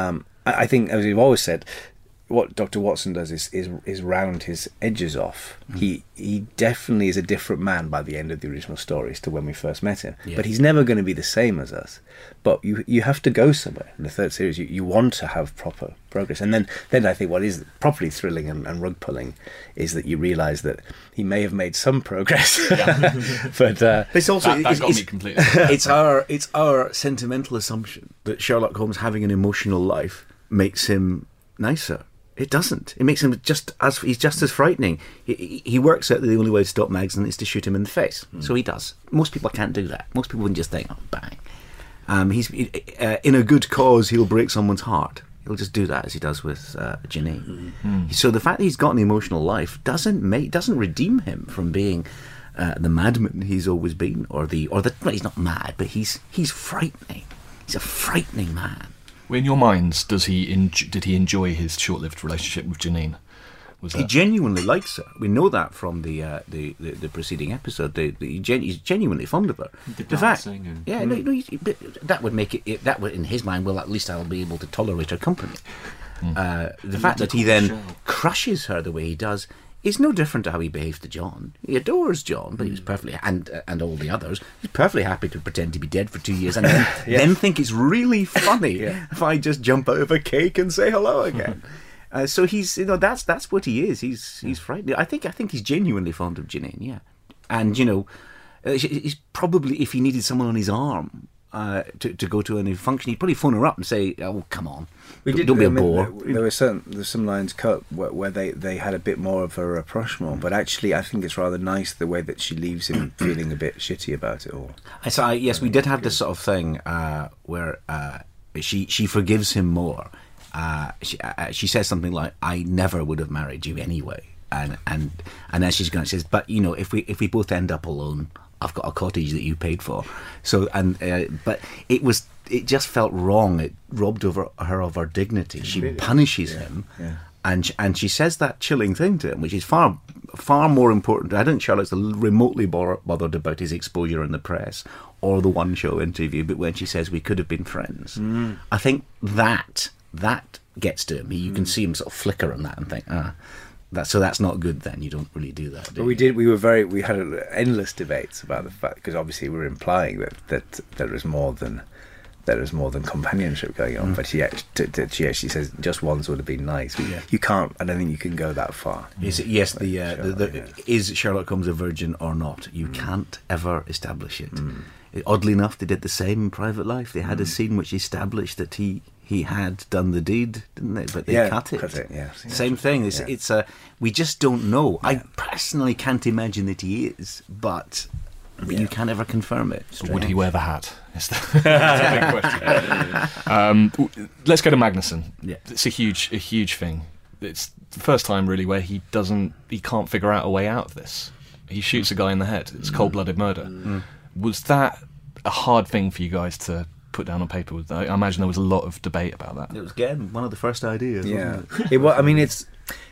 I think, as we've always said, what Doctor Watson does is is, is round his edges off. Mm. He he definitely is a different man by the end of the original stories to when we first met him. Yeah. But he's never going to be the same as us. But you you have to go somewhere. In the third series, you, you want to have proper progress. And then, then I think what is properly thrilling and, and rug pulling is that you realise that he may have made some progress. Yeah. but uh, it's also that, that it's, got it's, me completely. it's our it's our sentimental assumption that Sherlock Holmes having an emotional life makes him nicer. It doesn't. It makes him just as he's just as frightening. He, he works out that the only way to stop Magsden is to shoot him in the face. Mm. So he does. Most people can't do that. Most people wouldn't just think, "Oh, bang." Um, he's uh, in a good cause. He'll break someone's heart. He'll just do that as he does with uh, Janine. Mm. So the fact that he's got an emotional life doesn't make doesn't redeem him from being uh, the madman he's always been, or the or the. Well, he's not mad, but he's he's frightening. He's a frightening man. In your minds, does he en- did he enjoy his short-lived relationship with Janine? Was that... He genuinely likes her. We know that from the uh, the, the, the preceding episode. The, the, he gen- he's genuinely fond of her. The, the fact, and... yeah, no, no, he, that would make it, it. That would, in his mind, well, at least I'll be able to tolerate her company. Mm. Uh, the and fact that he then show. crushes her the way he does is no different to how he behaves to John. He adores John, but he was perfectly and uh, and all the others. He's perfectly happy to pretend to be dead for two years and then, yeah. then think it's really funny yeah. if I just jump out of a cake and say hello again. uh, so he's you know that's that's what he is. He's he's frightening. I think I think he's genuinely fond of Janine. Yeah, and you know, uh, he's probably if he needed someone on his arm. Uh, to, to go to any function, he'd probably phone her up and say, "Oh, come on, we don't, did, don't be I a mean, bore." There, there were certain there's some lines cut where, where they, they had a bit more of a rapprochement, but actually, I think it's rather nice the way that she leaves him feeling a bit shitty about it all. I so I, yes, we did have this sort of thing uh, where uh, she she forgives him more. Uh, she uh, she says something like, "I never would have married you anyway," and and and as she's going, she says, "But you know, if we if we both end up alone, I've got a cottage that you paid for." So and uh, but it was it just felt wrong. It robbed over her of her dignity. She really? punishes yeah. him, yeah. and and she says that chilling thing to him, which is far far more important. I don't think Charlotte's remotely bothered about his exposure in the press or the one show interview, but when she says we could have been friends, mm. I think that that gets to him. You mm. can see him sort of flicker on that and think, ah. That, so that's not good. Then you don't really do that. Do but we did. We were very. We had endless debates about the fact because obviously we were implying that that there is more than there is more than companionship going on. Mm. But she actually, she actually says just once would have been nice. Yeah. You can't. I don't think you can go that far. Is it, yes, the, uh, Sherlock, the, the yeah. is Sherlock Holmes a virgin or not? You mm. can't ever establish it. Mm. Oddly enough, they did the same in Private Life. They had mm. a scene which established that he. He had done the deed, didn't they? But they yeah, cut it. Cut it yeah. Same thing. It's, yeah. it's a. We just don't know. Yeah. I personally can't imagine that he is, but yeah. you can't ever confirm it. Strange. Would he wear the hat? Is that, that's a big question. um, let's go to Magnuson. Yeah. It's a huge, a huge thing. It's the first time really where he doesn't, he can't figure out a way out of this. He shoots a guy in the head. It's cold-blooded murder. Mm. Was that a hard thing for you guys to put down on paper? I imagine there was a lot of debate about that. It was again one of the first ideas. Yeah, wasn't it? it was. I mean, it's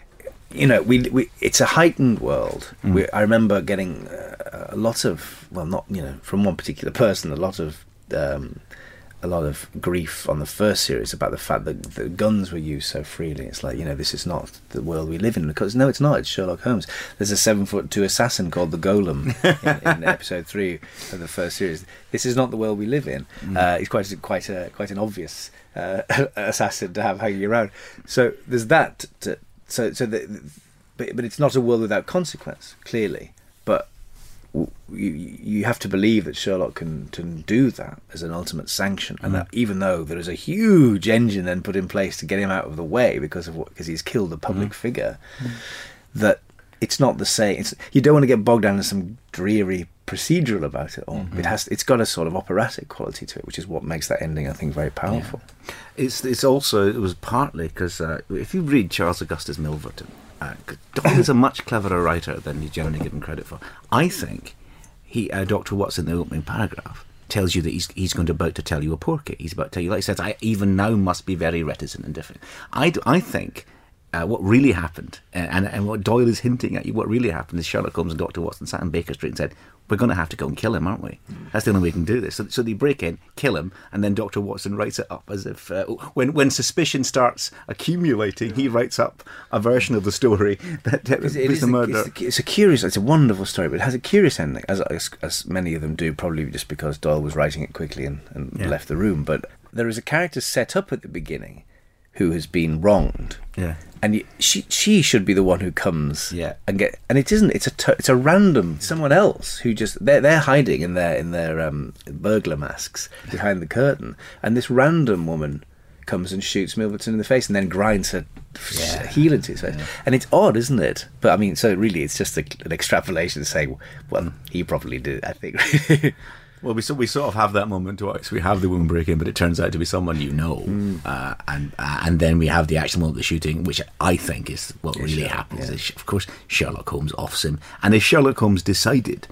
you know, we, we it's a heightened world. Mm. We, I remember getting uh, a lot of well, not you know, from one particular person, a lot of um, a lot of grief on the first series about the fact that the guns were used so freely. It's like, you know, this is not the world we live in. Because no, it's not. It's Sherlock Holmes. There's a seven foot two assassin called the Golem in, in episode three of the first series. This is not the world we live in. Mm. Uh, he's quite a, quite a quite an obvious uh, assassin to have hanging around. So there's that. To, so so the, but but it's not a world without consequence, clearly. But you you have to believe that Sherlock can, can do that as an ultimate sanction, and mm. that even though there is a huge engine then put in place to get him out of the way because of what because he's killed a public mm. figure, mm. that it's not the same. It's, you don't want to get bogged down in some dreary procedural about it all. Mm-hmm. It has it's got a sort of operatic quality to it, which is what makes that ending, I think, very powerful. Yeah. It's it's also it was partly because uh, if you read Charles Augustus Milverton. Uh, Doyle is a much cleverer writer than he's generally given credit for. I think he, uh, Doctor Watson, in the opening paragraph, tells you that he's he's going to about to tell you a porky. He's about to tell you, like he says, I even now must be very reticent and different. I, do, I think uh, what really happened, and, and what Doyle is hinting at you, what really happened is Sherlock Holmes and Doctor Watson sat in Baker Street and said, we're going to have to go and kill him, aren't we? That's the only way we can do this. So, so they break in, kill him, and then Doctor Watson writes it up as if, uh, when when suspicion starts accumulating, he writes up a version of the story that uh, It was is the a, murder. it's, a, it's a curious, it's a wonderful story, but it has a curious ending, as, as, as many of them do, probably just because Doyle was writing it quickly and, and Yeah. left the room. But there is a character set up at the beginning who has been wronged. Yeah. And y- she she should be the one who comes Yeah. and get and it isn't it's a t- it's a random someone else who just they're they're hiding in their in their um, burglar masks behind the curtain, and this random woman comes and shoots Milverton in the face and then grinds her Yeah. heel into his face. And it's odd, isn't it? But I mean, so really it's just a, an extrapolation to say, well, he probably did, I think. Well, we, so we sort of have that moment twice. We have the woman break in, but it turns out to be someone you know. Mm. Uh, and uh, and then we have the actual moment of the shooting, which I think is what Yeah, really sure, happens. yeah. Is, of course, Sherlock Holmes offs him. And if Sherlock Holmes decided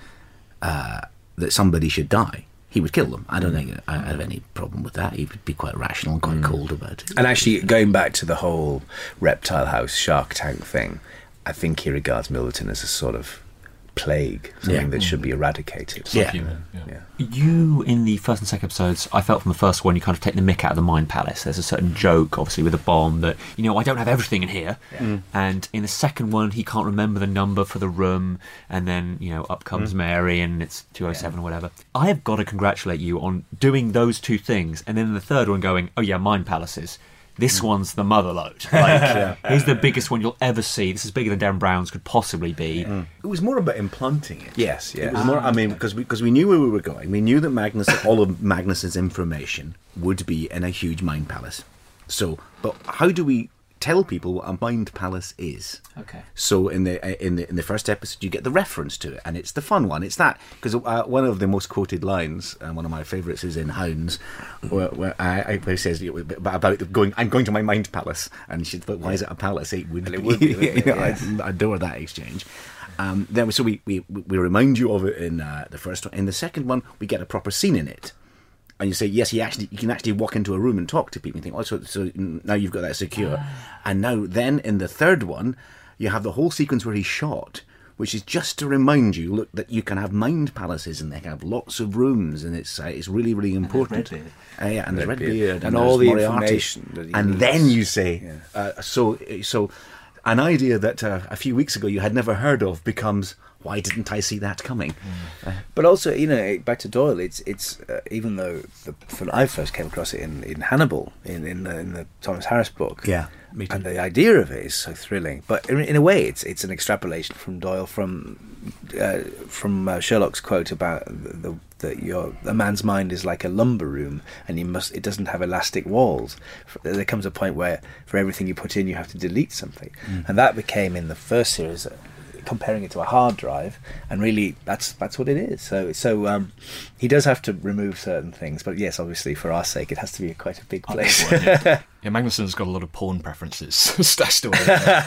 uh, that somebody should die, he would kill them. I don't think I have any problem with that. He would be quite rational and quite cold about it. And actually, going back to the whole reptile house Shark Tank thing, I think he regards Milverton as a sort of plague, something Yeah. that should be eradicated. Yeah. Human, yeah. Yeah. You, in the first and second episodes, I felt from the first one, you kind of take the mick out of the Mind Palace. There's a certain joke, obviously, with a bomb that, you know, I don't have everything in here. Yeah. And in the second one, he can't remember the number for the room. And then, you know, up comes Mary and it's two oh seven or whatever. I have got to congratulate you on doing those two things. And then in the third one going, oh yeah, Mind Palaces. This one's the mother load. Like, here's the biggest one you'll ever see. This is bigger than Darren Brown's could possibly be. It was more about implanting it. Yes, yes. It was more. I mean, because we because we knew where we were going. We knew that Magnus, all of Magnus's information would be in a huge mind palace. So, but how do we tell people what a mind palace is? Okay. So in the in the in the first episode, you get the reference to it, and it's the fun one. It's that because uh, one of the most quoted lines, and one of my favourites, is in Hounds, where, where I, I where it says you know, about the going. I'm going to my mind palace, and she. But why is it a palace? It would. Well, it be. would be, wouldn't it? You know, Yes. I, I adore that exchange. Um, then so we, we we remind you of it in uh, the first one. In the second one, we get a proper scene in it. And you say, yes, he actually, you can actually walk into a room and talk to people and think, oh, so, so now you've got that secure. And now, then in the third one, you have the whole sequence where he's shot, which is just to remind you, look, that you can have mind palaces and they can have lots of rooms, and it's uh, it's really, really important. Redbeard. Uh, yeah, and there's Redbeard. Redbeard, and, And all there's the Moriarty. information that he And needs. then you say, Yeah. uh, so so an idea that uh, a few weeks ago you had never heard of becomes, why didn't I see that coming? Uh, But also, you know, back to Doyle, it's it's uh, even though the, when I first came across it in, in Hannibal, in in the, in the Thomas Harris book, Yeah, me too. and the idea of it is so thrilling. But in, in a way, it's it's an extrapolation from Doyle from uh, from uh, Sherlock's quote about the, the that your a man's mind is like a lumber room, and you must it doesn't have elastic walls. There comes a point where for everything you put in, you have to delete something, Mm. and that became in the first series. Uh, comparing it to a hard drive, and really that's that's what it is. So so um, he does have to remove certain things, but yes, obviously for our sake, it has to be quite a big place. yeah. yeah, Magnuson's got a lot of porn preferences stashed away.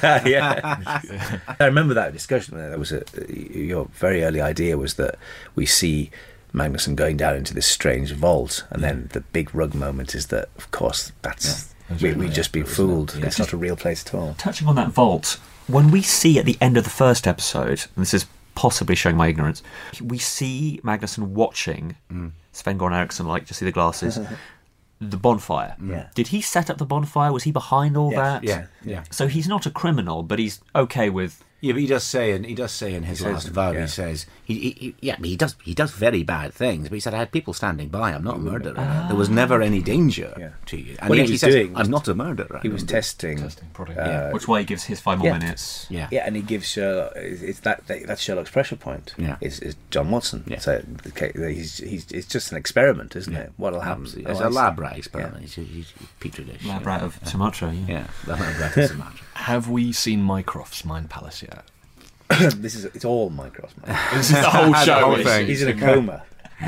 yeah. I remember that discussion. There was a your very early idea was that we see Magnuson going down into this strange vault, and then the big rug moment is that, of course, that's Yeah. we we just been fooled. Yeah. It's not a real place at all. Touching on that vault, when we see at the end of the first episode, and this is possibly showing my ignorance, we see Magnuson watching Sven-Goran Eriksson, like, just see the glasses, the bonfire. Yeah. Did he set up the bonfire? Was he behind all Yes. that? Yeah, yeah. So he's not a criminal, but he's okay with... Yeah, but he does say, and he does say in his He says, last vow, yeah. he says, he, he, he, yeah, but he does, he does very bad things. But he said, I had people standing by. I'm not a murderer. There was never any danger Yeah. to you. And What he he, was says, doing was- I'm not a murderer. He was testing. Testing, prodding. uh, Yeah. Which way he gives his five more yeah. minutes. Yeah, Yeah, and he gives Sherlock. It's it's that, that that's Sherlock's pressure point. Yeah. is, is John Watson. Yeah. So okay, he's he's it's just an experiment, isn't Yeah. it? What'll happen? Absolutely. Oh, It's I a see. lab rat experiment. He's, he's a petri dish. Lab rat of Sumatra, yeah. Yeah, the lab rat of Sumatra. Have we seen Mycroft's Mind Palace yet? This is it's all Mycroft. Man. This is the whole show. whole is- thing. He's in a coma.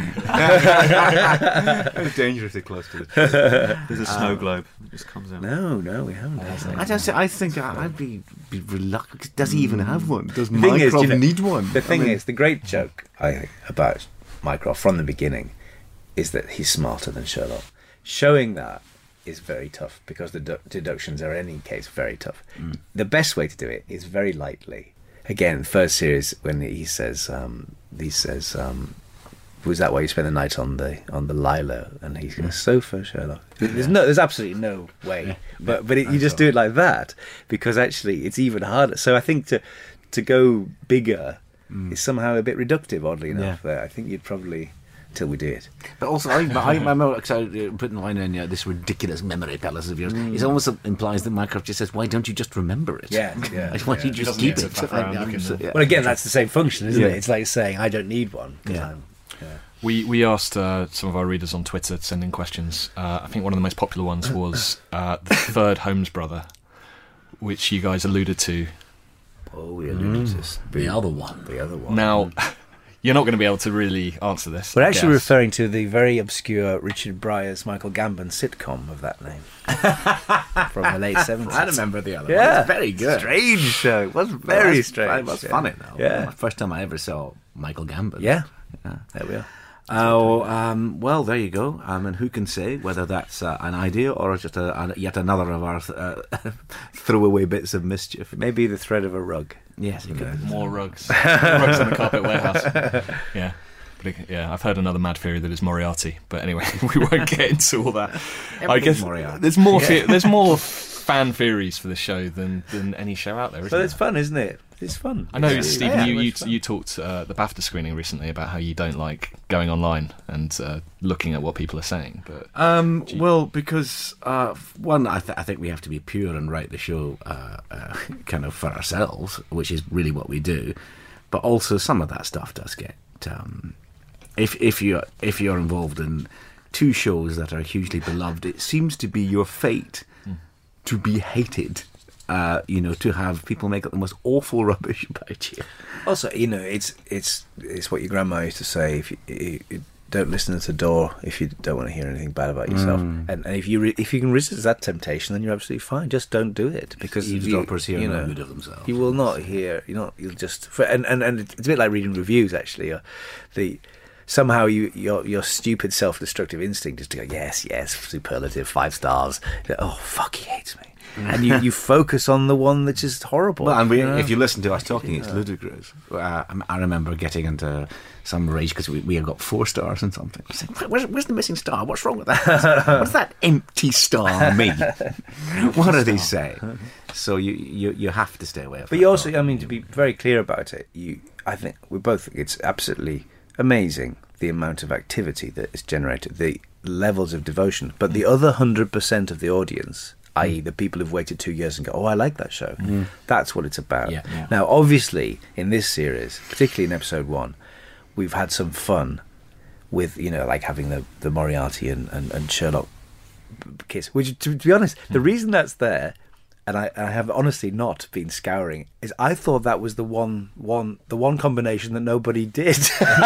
It's dangerously close to it. There's a snow globe that just comes out. No, no, we haven't. I just, I think I- I'd be, be reluctant. Does he even have one? Does The thing is, Mycroft you know, need one? The thing I mean, is, the great joke I think about Mycroft from the beginning is that he's smarter than Sherlock. Showing that is very tough because the du- deductions are in any case very tough. Mm. The best way to do it is very lightly. Again, first series when he says, um, he says, um, was that why you spent the night on the on the Lilo? And he's going to sofa, Sherlock. There's no, there's absolutely no way. Yeah. But but it, you just do it like that because actually it's even harder. So I think to to go bigger mm. is somehow a bit reductive, oddly enough. Yeah. There, I think you'd probably. Till we do it. But also, I, I remember putting the line in yeah, this ridiculous memory palace of yours. Mm. It almost implies that Mycroft just says, "Why don't you just remember it? Yeah, yeah. Like, why yeah. don't you just keep it?" Around, so, yeah. Well, again, that's the same function, isn't yeah. it? It's like saying, "I don't need one." Yeah. yeah. We we asked uh, some of our readers on Twitter to send in questions. Uh, I think one of the most popular ones was uh, the third Holmes brother, which you guys alluded to. Oh, we alluded mm. to this. The other one. The other one. Now. You're not going to be able to really answer this. We're actually referring to the very obscure Richard Breyer's Michael Gambon sitcom of that name from the late seventies. I remember the other yeah. one. It's very good. Strange show. It was very it strange. It was yeah. funny, though. Yeah. The first time I ever saw Michael Gambon. Yeah. yeah. There we are. Oh, um, well, there you go. Um, and who can say whether that's uh, an idea or just a, a, yet another of our uh, throwaway bits of mischief? Maybe the thread of a rug. Yes, you know. More rugs. Rugs in the carpet warehouse. Yeah. But, yeah, I've heard another mad theory that it's Moriarty. But anyway, we won't get into all that. I guess Moriarty. there's more yeah. the- there's more fan theories for the show than, than any show out there, isn't but there? it's fun, isn't it? It's fun. I know, it's, Stephen, yeah, you you, fun. you talked uh, at the BAFTA screening recently about how you don't like going online and uh, looking at what people are saying. But um, you... Well, because, uh, one, I, th- I think we have to be pure and write the show uh, uh, kind of for ourselves, which is really what we do. But also some of that stuff does get... Um, if, if, you're, if you're involved in two shows that are hugely beloved, it seems to be your fate mm. to be hated. Uh, you know, to have people make up the most awful rubbish about you. Also, you know, it's it's it's what your grandma used to say: if you, you, you don't listen at the door, if you don't want to hear anything bad about yourself, mm. and, and if you re- if you can resist that temptation, then you're absolutely fine. Just don't do it because eavesdroppers hear you no know, good of themselves. You will not hear. You know, you'll just for, and, and and it's a bit like reading reviews. Actually, uh, the. Somehow you, your your stupid self-destructive instinct is to go, yes, yes, superlative, five stars. Oh, fuck, he hates me. And you, you focus on the one that's just horrible. Well, and we, if you listen to us talking, it's ludicrous. Uh, I remember getting into some rage because we, we had got four stars and something. I was like, where's, where's the missing star? What's wrong with that? What's that empty star mean? What are they saying? So you, you, you have to stay away from it. But you also, I mean, to be very clear about it, you, I think we both think it's absolutely amazing the amount of activity that is generated, the levels of devotion. But the other one hundred percent of the audience, that is the people who've waited two years and go, oh, I like that show. Mm. That's what it's about. Yeah, yeah. Now, obviously, in this series, particularly in episode one, we've had some fun with, you know, like having the, the Moriarty and, and, and Sherlock kiss. Which, to, to be honest, mm. the reason that's there, and I, I have honestly not been scouring, is I thought that was the one, one, the one combination that nobody did.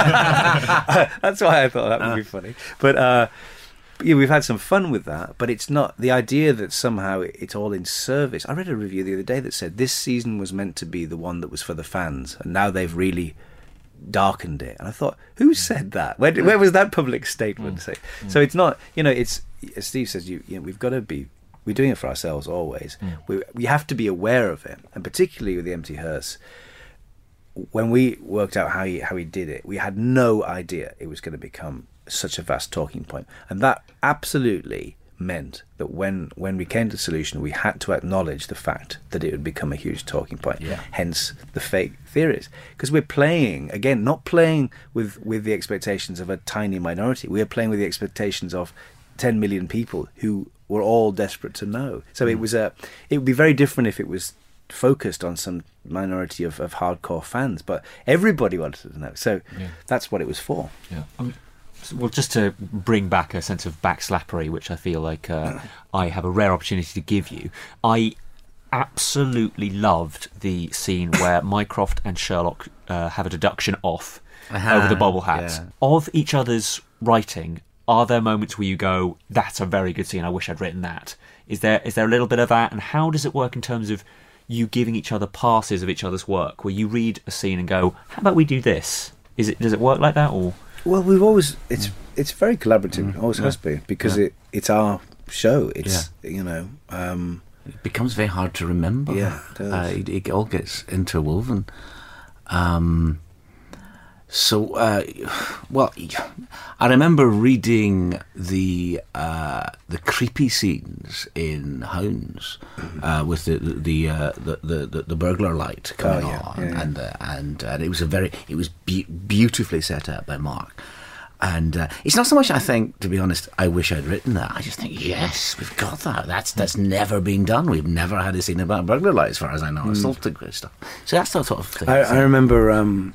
That's why I thought that would be funny. But uh, yeah, we've had some fun with that. But it's not the idea that somehow it's all in service. I read a review the other day that said this season was meant to be the one that was for the fans, and now they've really darkened it. And I thought, who said that? Where, where was that public statement? Mm. Mm. So it's not, you know, it's as Steve says, you, you know, we've got to be. We're doing it for ourselves always. Mm. We we have to be aware of it, and particularly with the Empty Hearse. When we worked out how he how he did it, we had no idea it was going to become such a vast talking point, and that absolutely meant that when when we came to the solution, we had to acknowledge the fact that it would become a huge talking point. Yeah. Hence the fake theories, because we're playing again, not playing with with the expectations of a tiny minority. We are playing with the expectations of ten million people who were all desperate to know. So mm. it was a. It would be very different if it was focused on some minority of, of hardcore fans, but everybody wanted to know. So yeah. that's what it was for. Yeah. Um, well, just to bring back a sense of backslappery, which I feel like uh, I have a rare opportunity to give you. I absolutely loved the scene where Mycroft and Sherlock uh, have a deduction off uh-huh. over the bobble hats. Yeah. Of each other's writing, are there moments where you go, that's a very good scene, I wish I'd written that? Is there is there a little bit of that? And how does it work in terms of you giving each other passes of each other's work, where you read a scene and go, how about we do this? Is it Does it work like that? Or Well, we've always, it's it's very collaborative, mm. always yeah. has been, because yeah. it, it's our show. It's you know. Um, It becomes very hard to remember. Yeah, it does. Uh, it, it all gets interwoven. Um, so, uh, well, I remember reading the uh, the creepy scenes in Hounds uh, with the the, uh, the the the burglar light coming Oh, yeah, on, yeah, yeah. and uh, and uh, it was a very it was be- beautifully set up by Mark. And uh, it's not so much, I think, to be honest, I wish I'd written that. I just think, yes, we've got that. That's that's never been done. We've never had a scene about burglar light, as far as I know. It's all the good stuff. So that's the sort of thing. I, I remember. Um,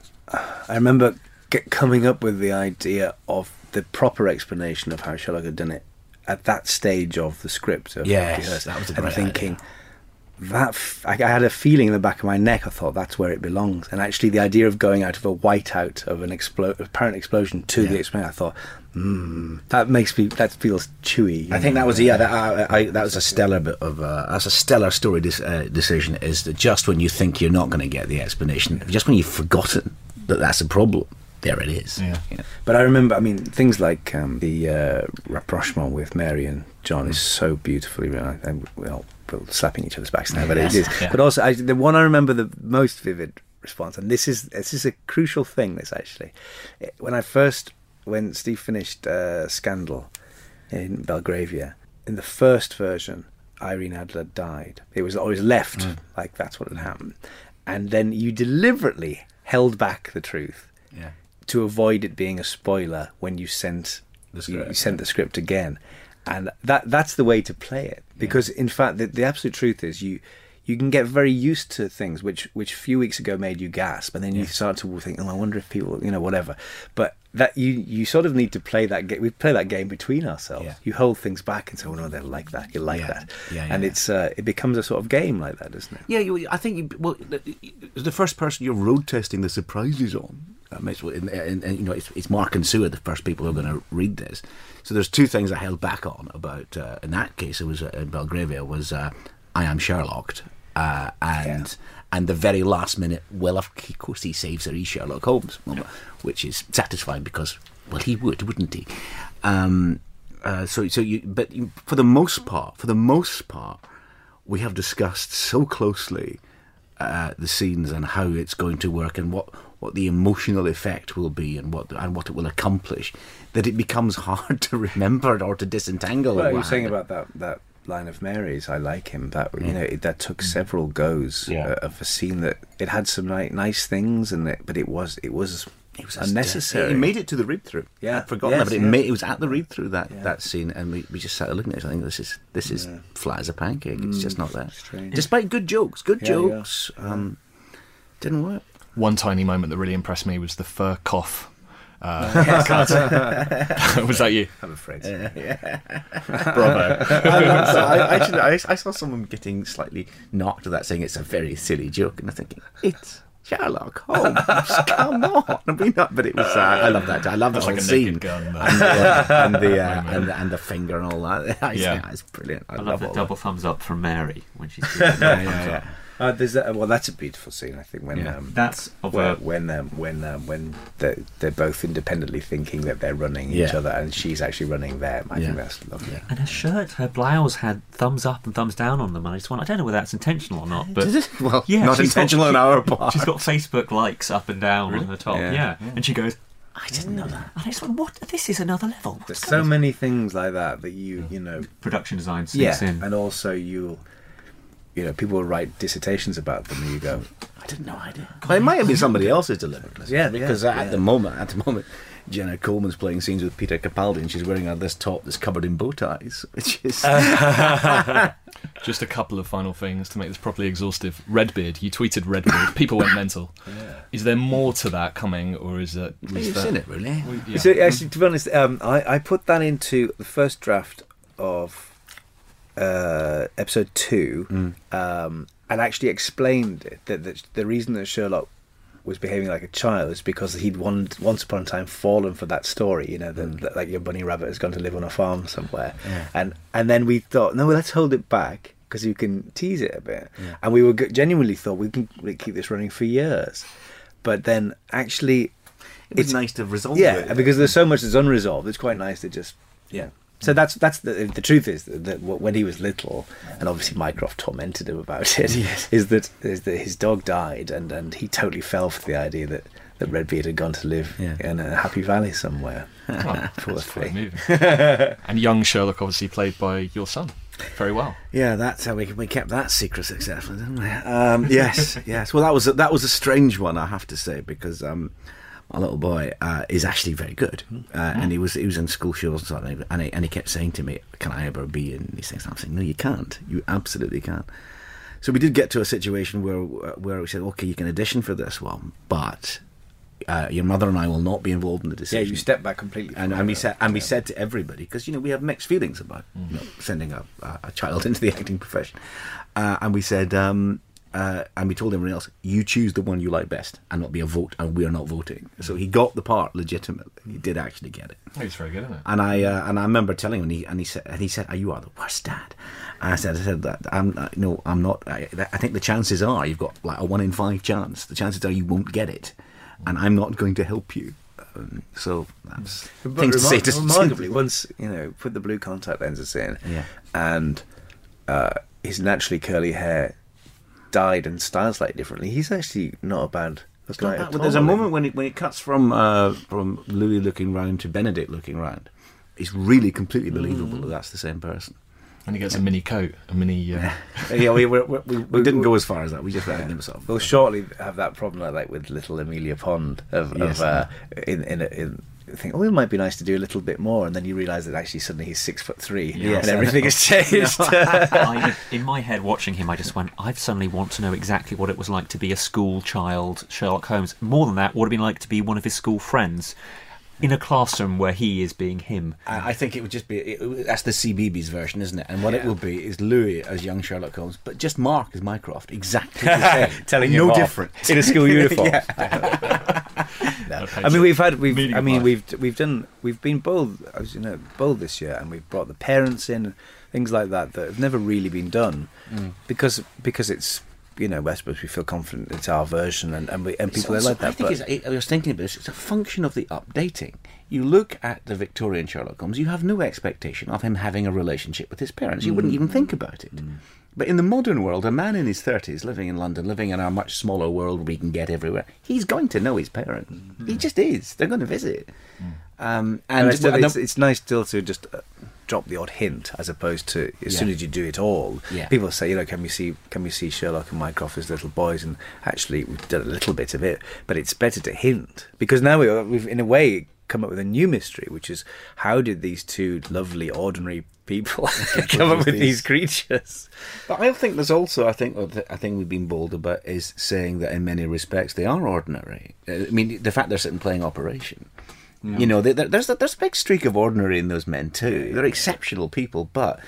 I remember get, coming up with the idea of the proper explanation of how Sherlock had done it at that stage of the script. Of Yes, Rehearse, that was a and great thinking. idea. That f- I, I had a feeling in the back of my neck. I thought that's where it belongs. And actually, the idea of going out of a whiteout of an explo- apparent explosion to Yeah. the explosion, I thought, hmm, that makes me that feels chewy. I think that was yeah that I, I, that was a stellar bit of uh, that's a stellar story dis- uh, decision. Is that just when you think you're not going to get the explanation, just when you've forgotten that that's a problem, there it is. Yeah. You know? But I remember, I mean, things like um, the uh, rapprochement with Mary and John is so beautifully written. And well, we're slapping each other's backs now, but it is. Yeah. But also, I, the one I remember the most vivid response, and this is this is a crucial thing. This actually, It- when I first when Steve finished uh, Scandal in Belgravia, in the first version, Irene Adler died. It was always left like that's what had happened, and then you deliberately held back the truth Yeah. to avoid it being a spoiler when you sent The you, script, you sent the script again, and that that's the way to play it. Because in fact, the, the absolute truth is you you can get very used to things which which a few weeks ago made you gasp, and then you start to think, oh, I wonder if people, you know, whatever. But that you you sort of need to play that game. We play that game between ourselves. Yeah. You hold things back and say, oh no, they'll like that. You'll like Yeah. that. Yeah, yeah, and yeah. it's uh, it becomes a sort of game like that, doesn't it? Yeah, you, I think you, well, the, the first person you're road testing the surprises on. I mean, it's, and, and, and, you know, it's, it's Mark and Sue are the first people who are going to read this. So there's two things I held back on about. Uh, in that case, it was uh, in Belgravia was uh, I am Sherlocked, uh, and Yeah. and the very last minute. Well, of course, he saves her. He's Sherlock Holmes, moment, which is satisfying because well, he would, wouldn't he? Um, uh, so so you, but you, for the most part, for the most part, we have discussed so closely uh, the scenes and how it's going to work and what, what the emotional effect will be and what and what it will accomplish, that it becomes hard to remember or to disentangle. Well, it. you were saying about that that line of Mary's, I like him. That you know, it, that took several goes Yeah. uh, of a scene that it had some ni- nice things, and it, but it was it was It was unnecessary. It made it to the read through. Yeah. I'd forgotten Yes, that, but it, yeah. made, it was at the read through that, Yeah. that scene, and we, we just sat looking at it. I think this is this is Yeah. flat as a pancake. It's just not there. strange. Despite good jokes, good Yeah, yeah. jokes, Um, didn't work. One tiny moment that really impressed me was the fur cough. Uh, cut. Was that you? I'm afraid. Bravo. I, loved that. I, actually, I, I saw someone getting slightly knocked at that, saying it's a very silly joke, and I'm thinking it's Sherlock Holmes. Come on, I mean, not, but it was. Uh, I love that. I love the That's whole like a scene naked gun. though. and the and the, uh, Moment. and, the and the finger and all that. I Yeah. think it's brilliant. I, I love love the all double that. thumbs up from Mary when she's doing it. Yeah, yeah, yeah. Uh, there's that, well, that's a beautiful scene. I think when Yeah. um, That's of where, a when um, when um, when they're, they're both independently thinking that they're running each Yeah. other, and she's actually running them. I Yeah. think that's lovely. Yeah. and her shirt, her blouse had thumbs up and thumbs down on them, and I just went, I don't know whether that's intentional or not, but Did it? Well, yeah, not she's got- intentional on our part. she's got Facebook likes up and down on the top. Yeah. Yeah. and she goes, I didn't know that. and I just went, what? This is another level. There's What's so going- many things like that that you you know production design yeah, sneaks in. and also you'll you know people will write dissertations about them, and you go, I didn't know I did. Well, it might have been somebody else's deliberately. Yeah, because yeah, at yeah. the moment, at the moment, Jenna Coleman's playing scenes with Peter Capaldi, and she's wearing uh, this top that's covered in bow ties, which is Just a couple of final things to make this properly exhaustive. Redbeard, you tweeted Redbeard. People went mental. Is there more to that coming, or is that? was you've that- seen it, really. Yeah. So actually, to be honest, um, I, I put that into the first draft of uh, episode two, Mm. um, and actually explained it, that, that the reason that Sherlock was behaving like a child is because he'd one, once upon a time fallen for that story, you know, that, that like your bunny rabbit has gone to live on a farm somewhere, Yeah. and and then we thought, no, well, let's hold it back because you can tease it a bit, and we were g- genuinely thought we can keep this running for years, but then actually. It was It's- nice to resolve Yeah, it. because there's so much that's unresolved. It's quite nice to just yeah So that's that's the the truth is that, that when he was little, and obviously Mycroft tormented him about it, yes. is that is that his dog died, and, and he totally fell for the idea that, that Redbeard had gone to live yeah. in a happy valley somewhere. Oh, Poor thing. And young Sherlock, obviously played by your son, very well. Yeah, that's how we we kept that secret successful, didn't we? Um, yes, yes. Well, that was a, that was a strange one, I have to say, because. Um, My little boy uh, is actually very good, uh, and he was he was in school shows and something, and he, and he kept saying to me, "Can I ever be in these things?" And I'm saying, "No, you can't. You absolutely can't." So we did get to a situation where where we said, "Okay, you can audition for this one, but uh, your mother and I will not be involved in the decision." Yeah, you step back completely. And, and we said and we said to everybody, because you know we have mixed feelings about mm. you know, sending a, a child into the acting profession, uh, and we said. Um, Uh, and we told everyone else, you choose the one you like best, and not be a vote, and we are not voting. So he got the part legitimately. He did actually get it. He's very good, isn't it? And I uh, and I remember telling him, and he and he said, and he said, oh, "You are the worst dad." And I said, "I said that I'm uh, no, I'm not. I, I think the chances are you've got like a one in five chance. The chances are you won't get it, and I'm not going to help you." Um, so that's but things remar- to say. To remarkably, once you know, put the blue contact lenses in, yeah. and uh, his naturally curly hair dyed and styled slightly differently, he's actually not a bad It's guy not at that, but all, there's a really. moment when it when it cuts from uh, from Louis looking round to Benedict looking round. It's really completely believable Mm. that that's the same person. And he gets a mini coat, a mini. Uh... yeah, we, we, we, we didn't go as far as that. We just let him himself. We'll shortly have that problem like, like with little Amelia Pond of, Yes. of uh, in in in. Think, oh, it might be nice to do a little bit more, and then you realise that actually suddenly he's six foot three, Yes. and everything has changed. I, in my head, watching him, I just went, I suddenly want to know exactly what it was like to be a school child Sherlock Holmes. More than that, what it would have been like to be one of his school friends in a classroom where he is being him. I, I think it would just be it, that's the C B B S version, isn't it? And what Yeah. it will be is Louis as young Sherlock Holmes, but just Mark as Mycroft, exactly the same, Telling no him off different in a school uniform. No. I mean, we've had we've Meaning I mean of we've we've done we've been bold as you know bold this year, and we've brought the parents in and things like that that have never really been done Mm. because because it's you know I suppose we feel confident it's our version and and, we, and people It's are also- like that. I think But it's, I was thinking about this. It's a function of the updating. You look at the Victorian Sherlock Holmes. You have no expectation of him having a relationship with his parents. You wouldn't even think about it. But in the modern world, a man in his thirties, living in London, living in a much smaller world where we can get everywhere, he's going to know his parents. He just is. They're going to visit. Um, and, and it's, still, well, it's, it's nice still to just uh, drop the odd hint as opposed to as Yeah. soon as you do it all. Yeah. People say, you know, can we see can we see Sherlock and Mycroft as little boys? And actually, we've done a little bit of it, but it's better to hint because now we, we've in a way come up with a new mystery, which is how did these two lovely ordinary people come up with these creatures? But I think there's also, I think, I think we've been bold about is saying that in many respects they are ordinary. I mean, the fact they're sitting playing Operation. You know, they, there's a, there's a big streak of ordinary in those men too. They're exceptional people, but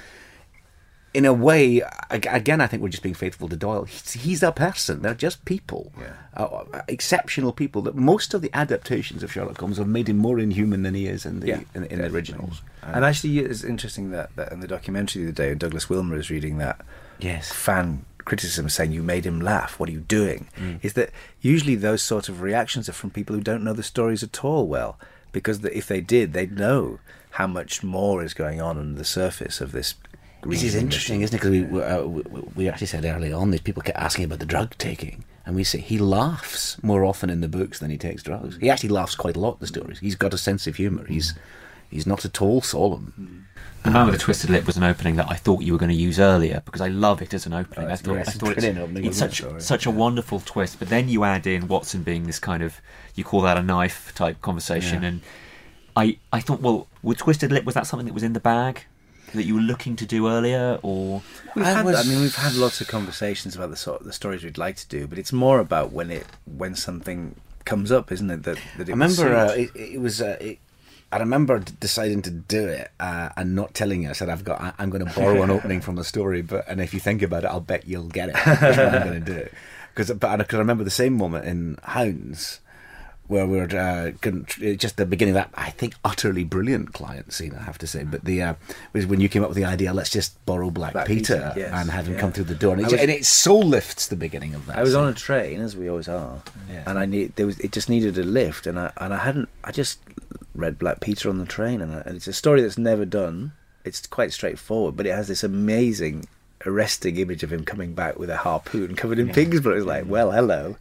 in a way, ag- again, I think we're just being faithful to Doyle. He's, he's a person. They're just people, Yeah. uh, uh, exceptional people. That most of the adaptations of Sherlock Holmes have made him more inhuman than he is in the Yeah, in, in the originals. Um, And actually, it's interesting that, that in the documentary the other day, Douglas Wilmer is reading that yes, fan criticism saying you made him laugh, what are you doing? Is that usually those sort of reactions are from people who don't know the stories at all well, because the, if they did, they'd know how much more is going on under the surface of this. This is interesting, isn't it? Because we, we, uh, we we actually said early on, these people kept asking about the drug taking, and we say he laughs more often in the books than he takes drugs. He actually laughs quite a lot in the stories. He's got a sense of humour. He's he's not at all solemn. The Man with the Twisted Lip was an opening that I thought you were going to use earlier because I love it as an opening. Oh, I it's thought, great. I thought It's a brilliant opening, it's isn't it? such Sorry. such a wonderful twist. But then you add in Watson being this kind of, you call that a knife type conversation, Yeah. and I I thought, well, with Twisted Lip, was that something that was in the bag that you were looking to do earlier, or We've I had, was- I mean, we've had lots of conversations about the sort the stories we'd like to do, but it's more about when it when something comes up, isn't it? That, that it I remember uh, suit. it, it was. Uh, it, I remember d- deciding to do it uh, and not telling you. I said, "I've got. I, I'm going to borrow an opening from a story, but and if you think about it, I'll bet you'll get it. That's what I'm going to do." Because, but I can remember the same moment in Hounds, where we were uh, couldn't- just the beginning of that. I think utterly brilliant client scene, I have to say. But the uh, was when you came up with the idea. Let's just borrow Black, Black Peter, Peter, yes, and have him yeah. come through the door, and it, I ju- was- and it so lifts the beginning of that. I was scene. on a train, as we always are, Yeah. and I need there was it just needed a lift, and I and I hadn't. I just read Black Peter on the train, and, I, and it's a story that's never done it's quite straightforward, but it has this amazing arresting image of him coming back with a harpoon covered in Yeah. pig's blood. It's like, well, hello.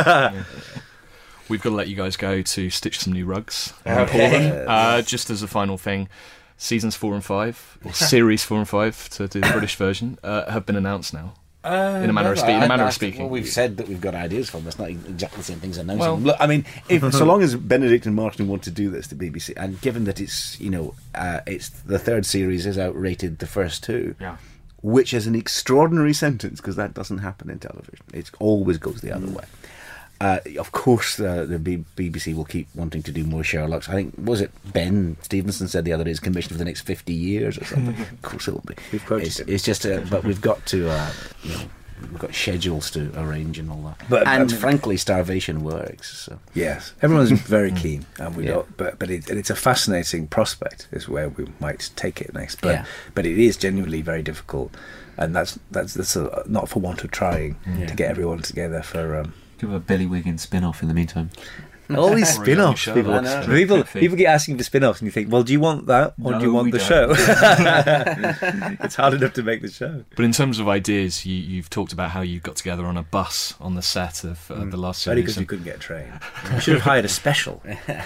We've got to let you guys go to stitch some new rugs. Okay. Uh, just as a final thing, seasons four and five, or series four and five, to do the British version, uh, have been announced now. Uh, In a manner of spe- in a manner of speaking. Well, we've said that we've got ideas from. It's not exactly the same things announcing. Well- Look, I mean, if, so long as Benedict and Martin want to do this, the B B C, and given that it's you know uh, it's the third series is outrated the first two, Yeah. which is an extraordinary sentence because that doesn't happen in television. It always goes the other way. Uh, of course, uh, the B- BBC will keep wanting to do more Sherlocks. I think, was it Ben Stevenson said the other day, it's commissioned for the next fifty years or something. Of course it will be. We've quoted it's, him. it's just, uh, but we've got to, uh, you know, we've got schedules to arrange and all that. But, and I mean- frankly, starvation works. So. Yes, everyone's very keen, and we Yeah. don't. But but it, it's a fascinating prospect. Is where we might take it next. But Yeah. but it is genuinely very difficult, and that's that's that's a, not for want of trying Yeah. to get everyone together for. Um, Give a Billy Wiggins spin-off in the meantime. all these Or a spin-offs, young people, Sherlock. I know. people, Tricky. people get asking for spin-offs, and you think, well, do you want that, or No, do you want we the don't. show? It's hard enough to make the show. But in terms of ideas, you, you've talked about how you got together on a bus on the set of uh, the last Very series. because you couldn't get a train. You should have hired a special.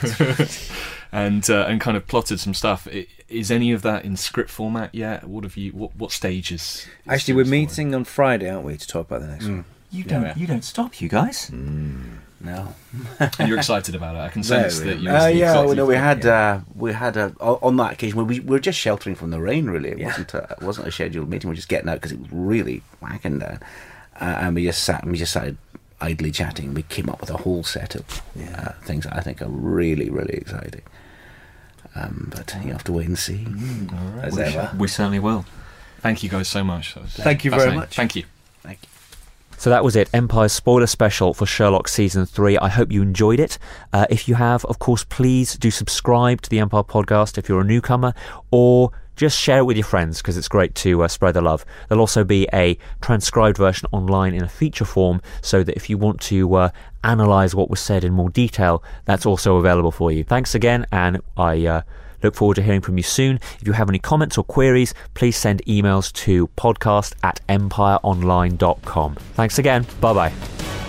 and uh, and kind of plotted some stuff. I- Is any of that in script format yet? What have you? What, what stages? is Actually, we're the story? meeting on Friday, aren't we, to talk about the next one? You Yeah, don't. yeah. You don't stop, you guys. No. And you're excited about it. I can sense Very. that you're. Uh, yeah, excited. well, no, we had uh, we had a, o- on that occasion where we, we were just sheltering from the rain. Really, it Yeah. wasn't a, it wasn't a scheduled meeting. We were just getting out because it was really whacking down, uh, and we just sat and we just started idly chatting. We came up with a whole set of Yeah. uh, things that I think are really really exciting. Um, but you have to wait and see. All right. As we, ever. we certainly will. Thank you guys so much. That was Thank you very fascinating. much. Thank you. Thank you. So that was it, Empire's spoiler special for Sherlock Season three. I hope you enjoyed it. Uh, if you have, of course, please do subscribe to the Empire podcast if you're a newcomer, or just share it with your friends because it's great to uh, spread the love. There'll also be a transcribed version online in a feature form so that if you want to uh, analyse what was said in more detail, that's also available for you. Thanks again, and I uh, look forward to hearing from you soon. If you have any comments or queries, please send emails to podcast at empireonline dot com. Thanks again. Bye-bye.